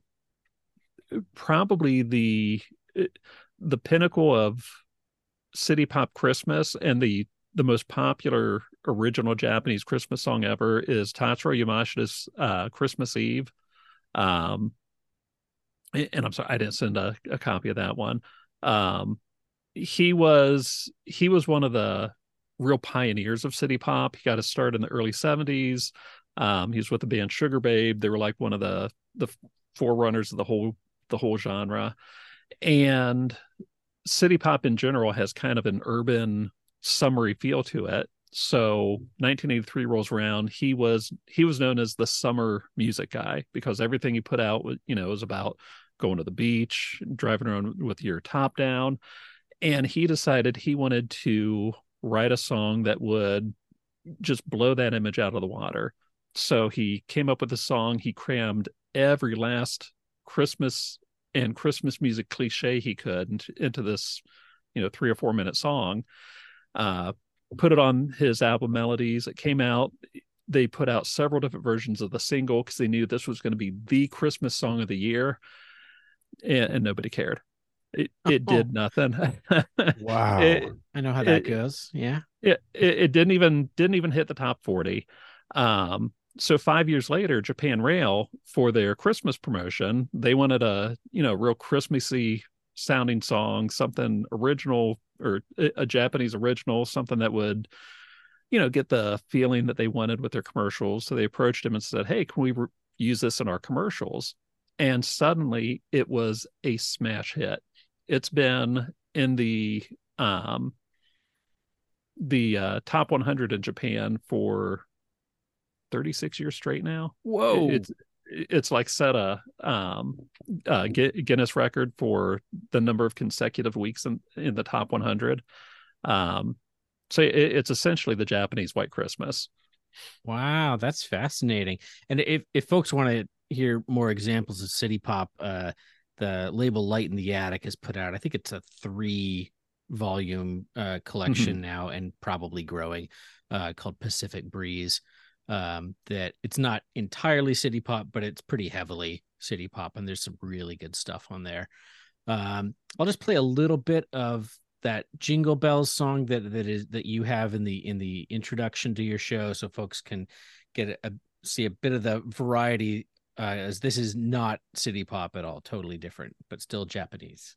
probably the the pinnacle of city pop Christmas and the the most popular original Japanese Christmas song ever is Tatsuro Yamashita's uh, Christmas Eve. Um, and I'm sorry, I didn't send a, a copy of that one. Um, he was he was one of the real pioneers of city pop. He got his start in the early seventies. Um, he was with the band Sugar Babe. They were like one of the the forerunners of the whole the whole genre. And city pop in general has kind of an urban, summery feel to it. So nineteen eighty-three rolls around. He was he was known as the summer music guy because everything he put out, you know, was about going to the beach, driving around with your top down. And he decided he wanted to write a song that would just blow that image out of the water. So he came up with a song. He crammed every last Christmas and Christmas music cliche he could into this, you know, three or four minute song. Uh, put it on his album Melodies. It came out. They put out several different versions of the single because they knew this was going to be the Christmas song of the year, and, and nobody cared. It it oh. did nothing. Wow. It, I know how that it, goes. Yeah. It, it it didn't even didn't even hit the top forty. Um, so five years later, Japan Rail, for their Christmas promotion, they wanted a, you know, real Christmassy sounding song, something original or a Japanese original, something that would, you know, get the feeling that they wanted with their commercials. So they approached him and said, "Hey, can we re- use this in our commercials?" And suddenly it was a smash hit. It's been in the um, the uh, top one hundred in Japan for thirty-six years straight now. Whoa. It's it's like set a um uh Guinness record for the number of consecutive weeks in, in the top one hundred. Um so it, it's essentially the Japanese White Christmas. Wow, that's fascinating. And if if folks want to hear more examples of city pop, uh the label Light in the Attic has put out, I think it's a three volume uh collection mm-hmm. now, and probably growing, uh called Pacific Breeze. Um, that it's not entirely city pop, but it's pretty heavily city pop, and there's some really good stuff on there. Um, I'll just play a little bit of that Jingle Bells song that that is that you have in the in the introduction to your show, so folks can get a, a see a bit of the variety, uh, as this is not city pop at all, totally different, but still Japanese.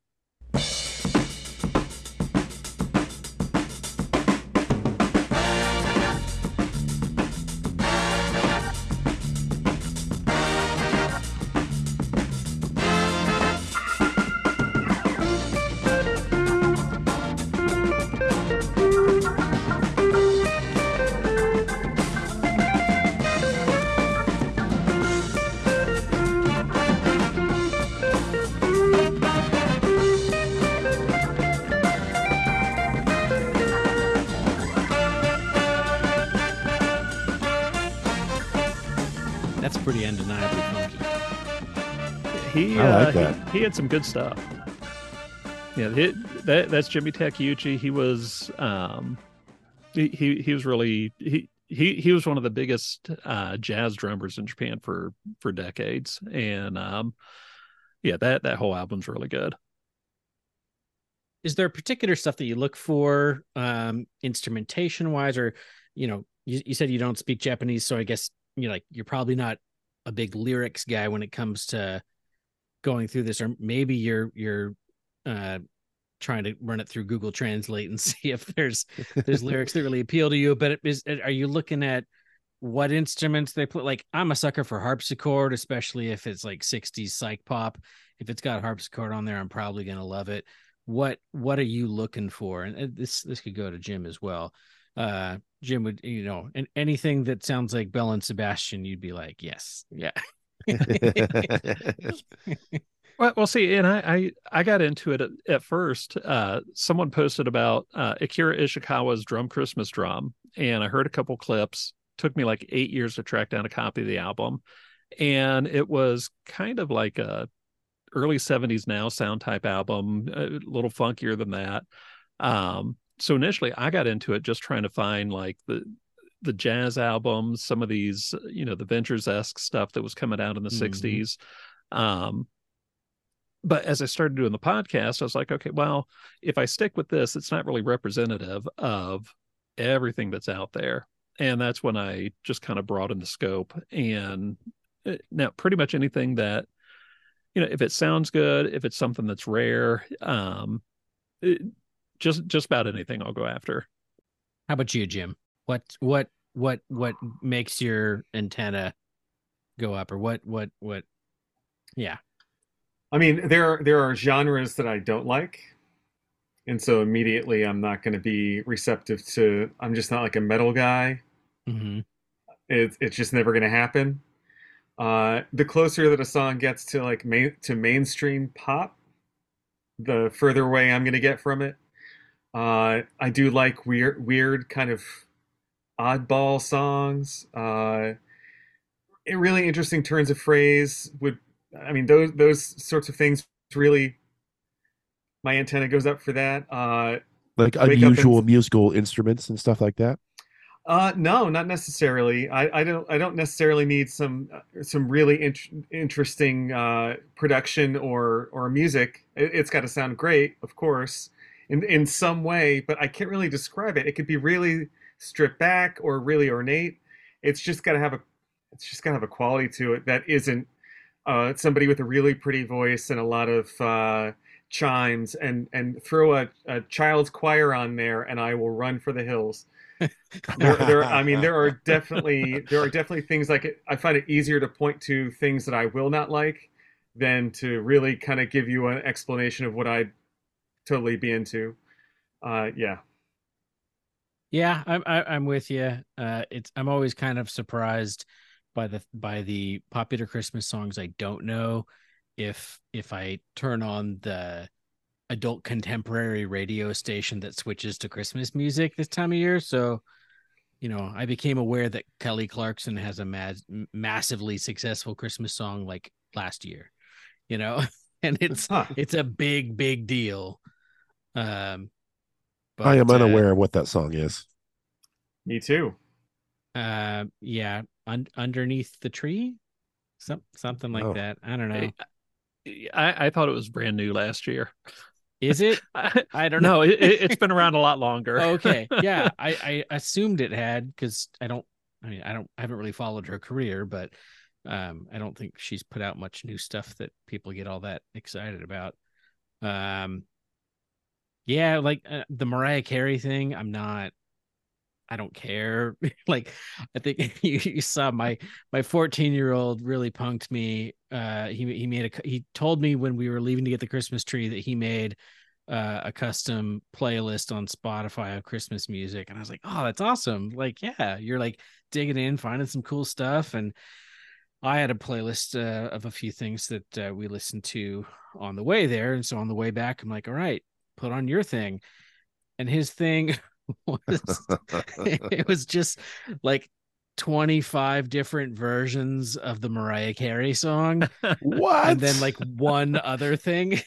Pretty undeniably funky. He, I like uh, that. He, he had some good stuff. Yeah, he, that that's Jimmy Takeuchi. He was um, he, he he was really he he he was one of the biggest uh, jazz drummers in Japan for for decades, and um, yeah, that that whole album's really good. Is there particular stuff that you look for, um, instrumentation wise, or you know, you, you said you don't speak Japanese, so I guess you know, like you're probably not a big lyrics guy when it comes to going through this, or maybe you're you're uh trying to run it through Google Translate and see if there's there's lyrics that really appeal to you. But it is, are you looking at what instruments they play? Like, I'm a sucker for harpsichord, especially if it's like sixties psych pop. If it's got harpsichord on there, I'm probably gonna love it. what what are you looking for? And this this could go to Jim as well. Uh, Jim would, you know, and anything that sounds like Belle and Sebastian, you'd be like, yes, yeah. Well, well, see, and I, I, I got into it at, at first. Uh, someone posted about uh, Akira Ishikawa's Drum Christmas Drum, and I heard a couple clips. Took me like eight years to track down a copy of the album, and it was kind of like a early seventies now sound type album, a little funkier than that. Um, so initially, I got into it just trying to find like the the jazz albums, some of these, you know, the Ventures-esque stuff that was coming out in the mm-hmm. sixties. Um, But as I started doing the podcast, I was like, okay, well, if I stick with this, it's not really representative of everything that's out there. And that's when I just kind of broadened the scope. And now pretty much anything that, you know, if it sounds good, if it's something that's rare, um, it, just just about anything I'll go after. How about you, Jim? What what what what makes your antenna go up, or what what what? Yeah. I mean, there there are genres that I don't like, and so immediately I'm not going to be receptive to. I'm just not like a metal guy. Mm-hmm. It's it's just never going to happen. Uh, the closer that a song gets to like main, to mainstream pop, the further away I'm going to get from it. Uh, I do like weird weird kind of oddball songs. Uh, really interesting turns of phrase would. I mean, those those sorts of things really, my antenna goes up for that. Uh, like unusual and, musical instruments and stuff like that. Uh, no, not necessarily. I, I don't I don't necessarily need some some really in- interesting uh, production or or music. It, it's got to sound great, of course, in in some way. But I can't really describe it. It could be really stripped back or really ornate. It's just got to have a it's just got to have a quality to it that isn't. Uh, somebody with a really pretty voice and a lot of uh, chimes, and and throw a, a child's choir on there, and I will run for the hills. there, there, I mean, there are definitely there are definitely things like it, I find it easier to point to things that I will not like than to really kind of give you an explanation of what I'd totally be into. Uh, yeah. Yeah, I'm I, I'm with you. Uh, it's I'm always kind of surprised by the by the popular Christmas songs I don't know if if I turn on the adult contemporary radio station that switches to Christmas music this time of year. So, you know, I became aware that Kelly Clarkson has a mad, massively successful Christmas song like last year, you know, and it's huh. it's a big, big deal. Um, but, I am unaware uh, of what that song is. Me too. Uh, yeah. Un- underneath the tree, some something like oh. that. I don't know. I, I thought it was brand new last year. Is it? I, I don't know. No, it, it's been around a lot longer. Okay, yeah, I, I assumed it had because I don't. I mean, I don't. I haven't really followed her career, but um, I don't think she's put out much new stuff that people get all that excited about. Um, yeah, like uh, the Mariah Carey thing. I'm not. I don't care. Like, I think you, you saw my my fourteen year old really punked me. Uh, he he made a he told me when we were leaving to get the Christmas tree that he made uh, a custom playlist on Spotify of Christmas music, and I was like, oh, that's awesome. Like, yeah, you're like digging in, finding some cool stuff, and I had a playlist uh, of a few things that uh, we listened to on the way there, and so on the way back, I'm like, all right, put on your thing, and his thing. was, it was just like twenty-five different versions of the Mariah Carey song. What? And then like one other thing.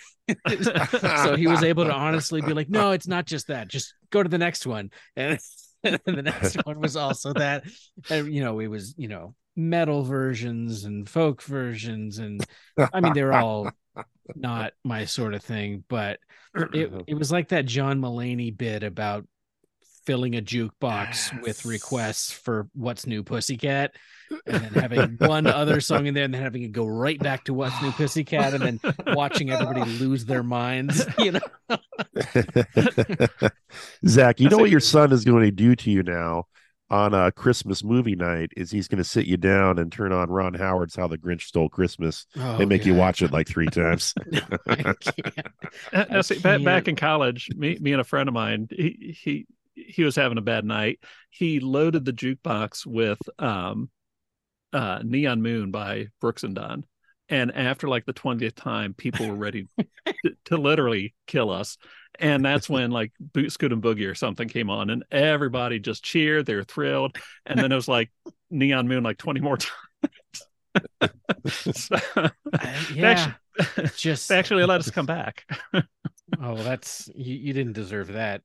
So he was able to honestly be like, no, it's not just that. Just go to the next one. And, and the next one was also that. And, you know, it was, you know, metal versions and folk versions. And I mean, they're all not my sort of thing, but it, it was like that John Mulaney bit about filling a jukebox yes. with requests for What's New Pussycat, and then having one other song in there, and then having it go right back to What's New Pussycat, and then watching everybody lose their minds. You know, Zach, you know what your son is going to do to you now on a Christmas movie night is he's going to sit you down and turn on Ron Howard's How the Grinch Stole Christmas Oh, and make you God. watch it like three times. No, I can't. Uh, I Now, see, back, back can't. in college, me, me and a friend of mine, he, he, he was having a bad night. He loaded the jukebox with um, uh, Neon Moon by Brooks and Dunn. And after like the twentieth time, people were ready to, to literally kill us. And that's when like Boot Scoot and Boogie or something came on, and everybody just cheered. They were thrilled. And then it was like Neon Moon like twenty more times. So, I- they yeah, actually, just they actually let us come back. oh, that's you, you didn't deserve that.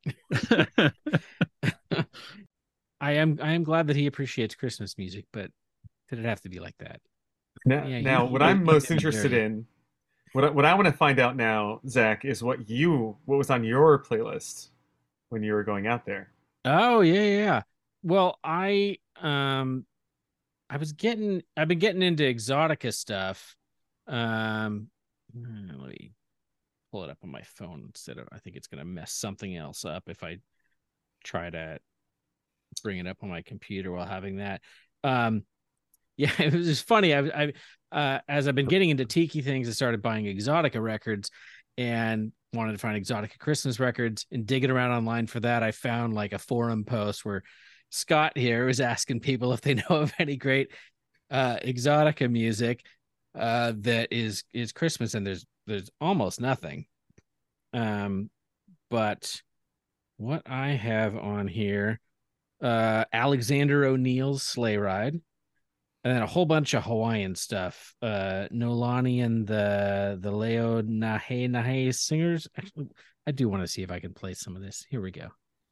I am I am glad that he appreciates Christmas music, but did it have to be like that? Now, Yeah, he- now he what did- I'm he most did me interested dirty. in, what I, what I want to find out now, Zach, is what you what was on your playlist when you were going out there. Oh yeah, yeah, yeah. Well, I um I was getting I've been getting into Exotica stuff. Um hmm, let me pull it up on my phone instead of I think it's gonna mess something else up if I try to bring it up on my computer while having that. Um yeah, it was just funny. I I uh as I've been getting into tiki things, I started buying Exotica records and wanted to find Exotica Christmas records, and digging around online for that, I found like a forum post where Scott here was asking people if they know of any great uh Exotica music uh that is is Christmas, and there's there's almost nothing. Um but what I have on here, uh Alexander O'Neill's Sleigh Ride, and then a whole bunch of Hawaiian stuff. Uh Nolani and the the Leo Nahe Nahe singers. Actually, I do want to see if I can play some of this. Here we go.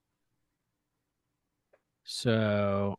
So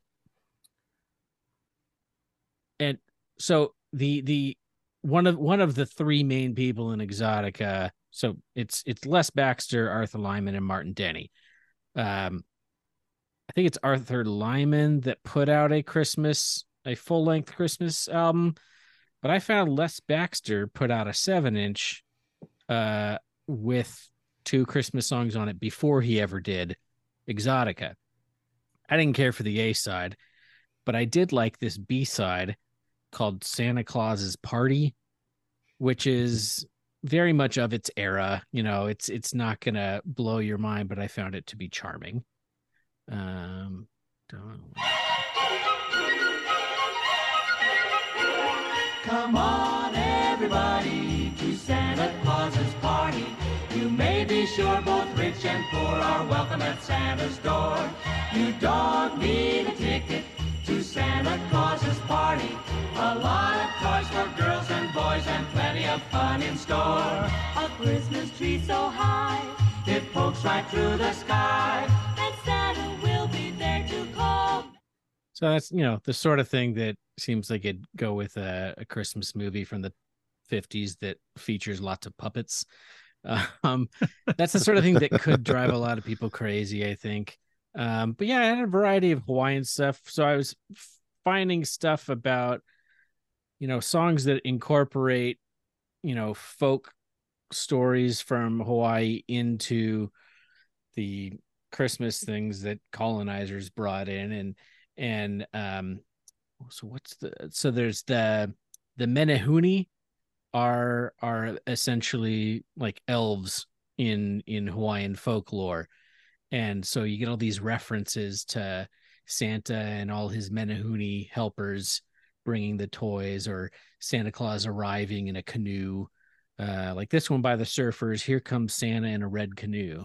and so the the one of one of the three main people in Exotica. So it's it's Les Baxter, Arthur Lyman, and Martin Denny. Um, I think it's Arthur Lyman that put out a Christmas, a full length Christmas album, but I found Les Baxter put out a seven inch uh, with two Christmas songs on it before he ever did Exotica. I didn't care for the A side, but I did like this B side called Santa Claus's Party, which is very much of its era. You know, it's it's not gonna blow your mind, but I found it to be charming. Um, don't... Come on, everybody, to Santa Claus's party. You may be sure both rich and poor are welcome at Santa's door. You don't need a ticket to Santa Claus's party. A lot of toys for girls and boys and plenty of fun in store. A Christmas tree so high, it pokes right through the sky, and Santa will be there to call. So that's, you know, the sort of thing that seems like it'd go with a, a Christmas movie from the fifties that features lots of puppets. Um, that's the sort of thing that could drive a lot of people crazy, I think. Um, but yeah, I had a variety of Hawaiian stuff. So I was finding stuff about, you know, songs that incorporate, you know, folk stories from Hawaii into the Christmas things that colonizers brought in. And, and, um, so what's the, so there's the, the Menehune are, are essentially like elves in, in Hawaiian folklore. And so you get all these references to Santa and all his Menehune helpers bringing the toys, or Santa Claus arriving in a canoe. Uh, like this one by the Surfers, Here Comes Santa in a Red Canoe.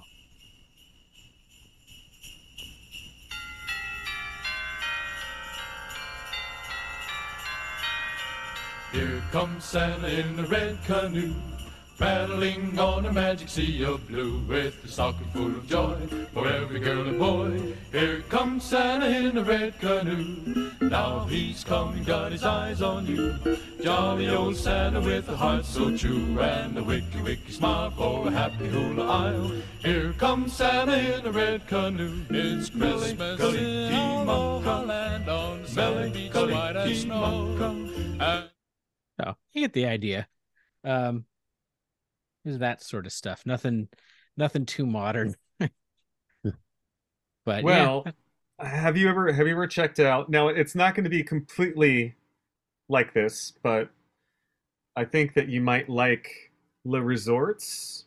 Here comes Santa in a red canoe, paddling on a magic sea of blue, with a stocking full of joy for every girl and boy. Here comes Santa in a red canoe, now he's coming, got his eyes on you. Jolly old Santa with a heart so true, and a wicky wicky smile for a happy hula isle. Here comes Santa in a red canoe. It's Christmas in Aloha Land, on the sunny beach, white as snow. And So you get the idea. Um, is that sort of stuff. Nothing, nothing too modern. But Well, yeah. have you ever have you ever checked out? Now, it's not going to be completely like this, but I think that you might like Le Resorts.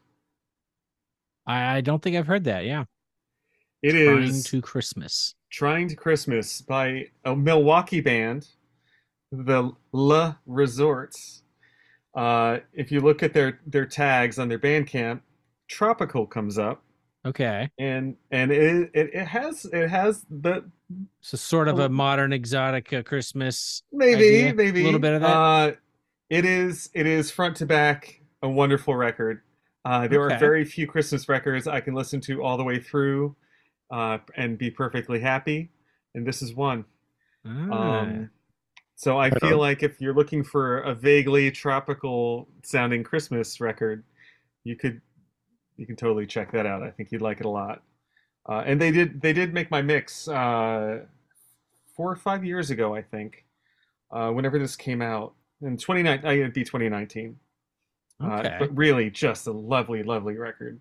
I don't think I've heard that. Yeah. It Trying is to Christmas. Trying to Christmas by a Milwaukee band, the Le Resorts. Uh, if you look at their their tags on their Bandcamp, tropical comes up, Okay. and and it it, it has it has the So sort of Oh. a modern exotica Christmas. maybe idea? maybe A little bit of that. Uh, it is it is front to back a wonderful record. Uh, there Okay. are very few Christmas records I can listen to all the way through, uh, and be perfectly happy, and this is one. Ah. Um, so I Right feel on. like if you're looking for a vaguely tropical sounding Christmas record, you could you can totally check that out. I think you'd like it a lot. Uh, and they did they did make my mix uh, four or five years ago, I think. Uh, whenever this came out in twenty nine, uh, it'd be twenty nineteen. Uh, Okay. but really, just a lovely, lovely record.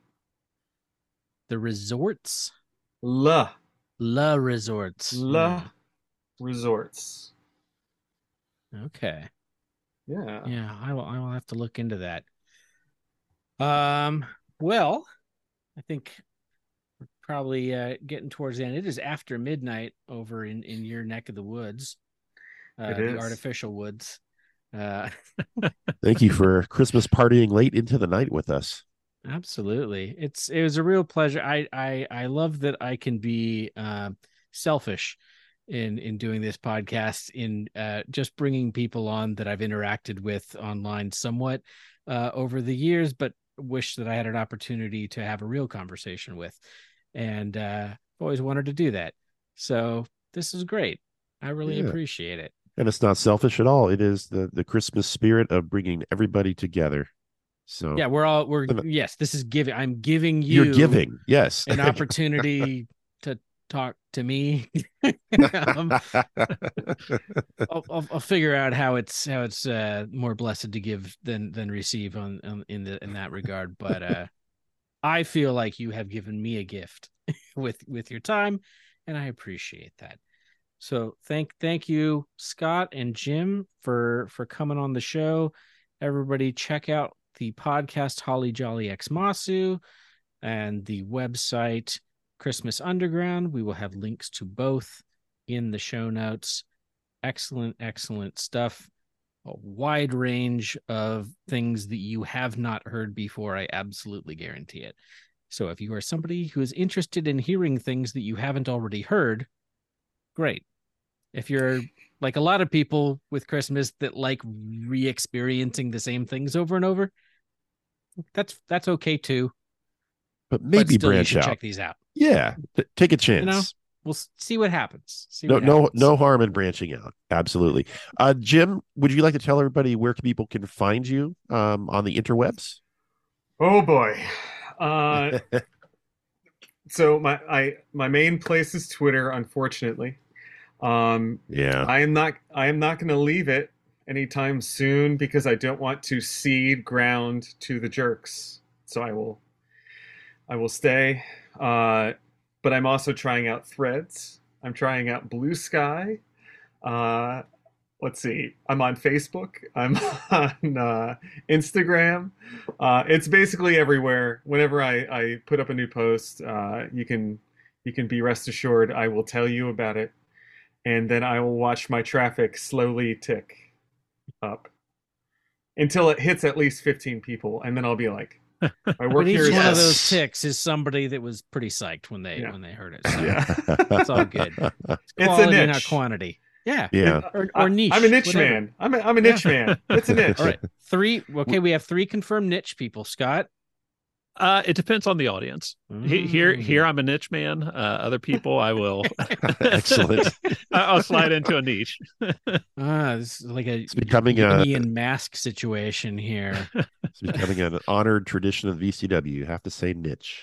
The Resorts. La La Resorts. La Resorts. Hmm. Okay. Yeah. Yeah, I will. I will have to look into that. Um. Well, I think we're probably uh, getting towards the end. It is after midnight over in in your neck of the woods, uh, It the is. artificial woods. Uh, Thank you for Christmas partying late into the night with us. absolutely. It's it was a real pleasure. I I I love that I can be uh, selfish in in doing this podcast, in uh, just bringing people on that I've interacted with online somewhat uh, over the years, but wish that I had an opportunity to have a real conversation with, and uh, I've always wanted to do that. So this is great. I really Yeah. appreciate it. And it's not selfish at all. It is the, the Christmas spirit of bringing everybody together. So Yeah, we're all we're And- yes. This is giving. I'm giving you you're giving. Yes. an opportunity to talk to me. um, I'll, I'll, I'll figure out how it's how it's uh, more blessed to give than than receive on, on in the in that regard. But uh, I feel like you have given me a gift with with your time, and I appreciate that. So thank thank you, Scott and Jim, for for coming on the show. Everybody, check out the podcast Holly Jolly Xmasu and the website Christmas Underground. We will have links to both in the show notes. Excellent, excellent stuff. A wide range of things that you have not heard before. I absolutely guarantee it. So if you are somebody who is interested in hearing things that you haven't already heard, great. If you're like a lot of people with Christmas that like re-experiencing the same things over and over, that's that's okay too. but maybe but still, you branch should out. check these out. Yeah. T- take a chance. know, We'll s- see what happens. See No, what no, happens. no harm in branching out. Absolutely. Uh, Jim, would you like to tell everybody where people can find you um, on the interwebs? Oh boy. Uh, so my I my main place is Twitter, unfortunately. Um, Yeah. I am not I am not going to leave it anytime soon because I don't want to cede ground to the jerks. So I will I will stay. Uh, but I'm also trying out Threads. I'm trying out Blue Sky. Uh, let's see. I'm on Facebook. I'm on uh, Instagram. Uh, it's basically everywhere. Whenever I, I put up a new post, uh, you can you can be rest assured I will tell you about it, and then I will watch my traffic slowly tick up until it hits at least fifteen people, and then I'll be like, my work But each here is one of Yes. those ticks is somebody that was pretty psyched when they Yeah. when they heard it. So yeah. it's all good. It's a Quality, not niche. quantity. Yeah. Yeah. Or, I- or niche. I'm a niche whatever. man. I'm a, I'm a niche Yeah. man. It's a niche. All right. Three. Okay, we have three confirmed niche people. Scott. Uh, it depends on the audience. He- Here, Mm. here, I'm a niche man. Uh, other people, I will. Excellent. I- I'll slide into a niche. Ah, this is like a It's becoming a Ian Mask situation here. it's becoming an honored tradition of V C W. You have to say niche.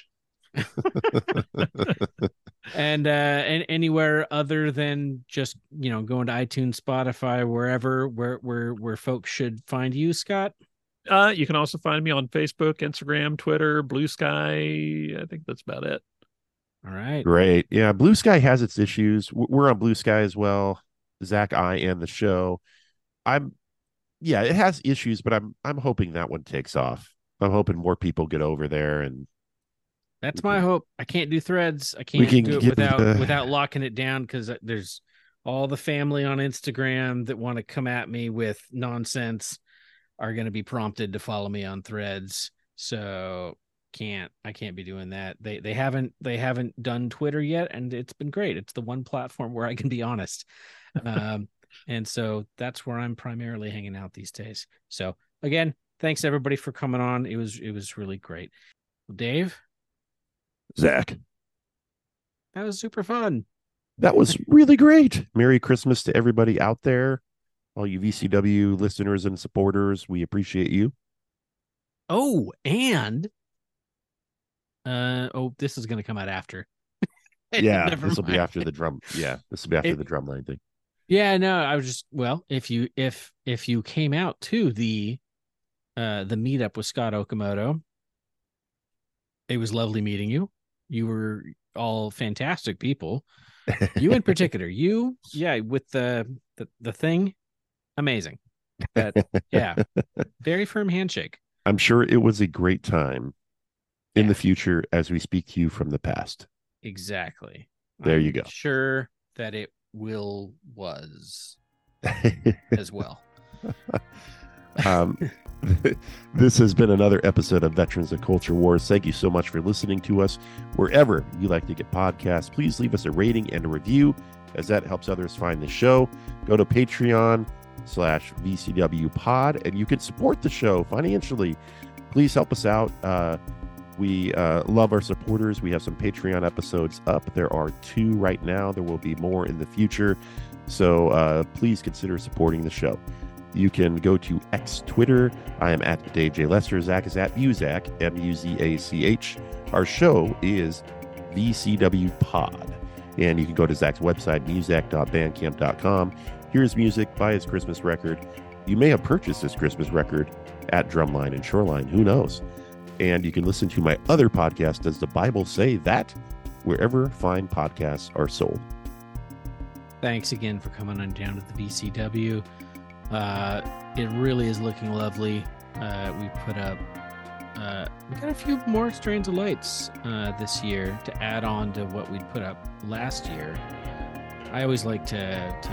And uh and anywhere other than just, you know, going to iTunes, Spotify, wherever where where where folks should find you, Scott. Uh, you can also find me on Facebook, Instagram, Twitter, Blue Sky. I think that's about it. All right. Great. Yeah. Blue Sky has its issues. W- We're on Blue Sky as well. Zach, I, and the show. I'm, yeah, it has issues, but I'm, I'm hoping that one takes off. I'm hoping more people get over there, and That's my hope. I can't do Threads. I We can't can do it get without the- without locking it down, because there's all the family on Instagram that want to come at me with nonsense are going to be prompted to follow me on Threads. So can't I can't be doing that. They they haven't they haven't done Twitter yet, and it's been great. It's the one platform where I can be honest. Um, and so that's where I'm primarily hanging out these days. So again, thanks everybody for coming on. It was it was really great. Dave, Zach, that was super fun. that was really great. Merry Christmas to everybody out there. All you V C W listeners and supporters, we appreciate you. Oh, and uh oh, this is going to come out after. Yeah, Never this will be mind. after the drum. Yeah, this will be after It- the drumline thing. Yeah, no, I was just well, if you if if you came out to the uh the meetup with Scott Okamoto, it was lovely meeting you. You were all fantastic people. You in particular, you, yeah, with the the, the thing, amazing. That yeah, very firm handshake. I'm sure it was a great time in Yeah. the future as we speak to you from the past. Exactly. There you I'm go. Sure that it will was as well. um, this has been another episode of Veterans of Culture Wars. Thank you so much for listening to us. Wherever you like to get podcasts, please leave us a rating and a review, as that helps others find the show. Go to Patreon slash V C W pod, and you can support the show financially. Please help us out. Uh, we uh, love our supporters. We have some Patreon episodes up. There are two right now. There will be more in the future. So uh, please consider supporting the show. You can go to X Twitter. I am at Dave J. Lester. Zach is at Muzak, M U Z A C H. Our show is V C W Pod. And you can go to Zach's website, muzak dot bandcamp dot com. Here's music by his Christmas record. You may have purchased this Christmas record at Drumline and Shoreline. Who knows? And you can listen to my other podcast, Does the Bible Say That? Wherever fine podcasts are sold. Thanks again for coming on down to the V C W. Uh, it really is looking lovely. Uh, we put up, uh, we got a few more Strains of Lights uh, this year to add on to what we'd put up last year. I always like to,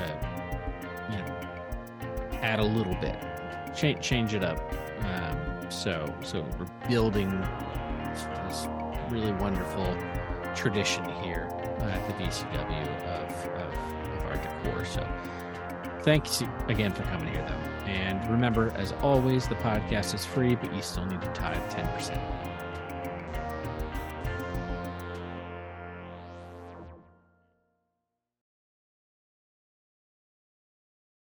to you know, add a little bit, change change it up. Um, so so we're building this, this really wonderful tradition here uh, at the V C W of, of, of our decor. So thanks again for coming here, though. And remember, as always, the podcast is free, but you still need to tithe ten percent.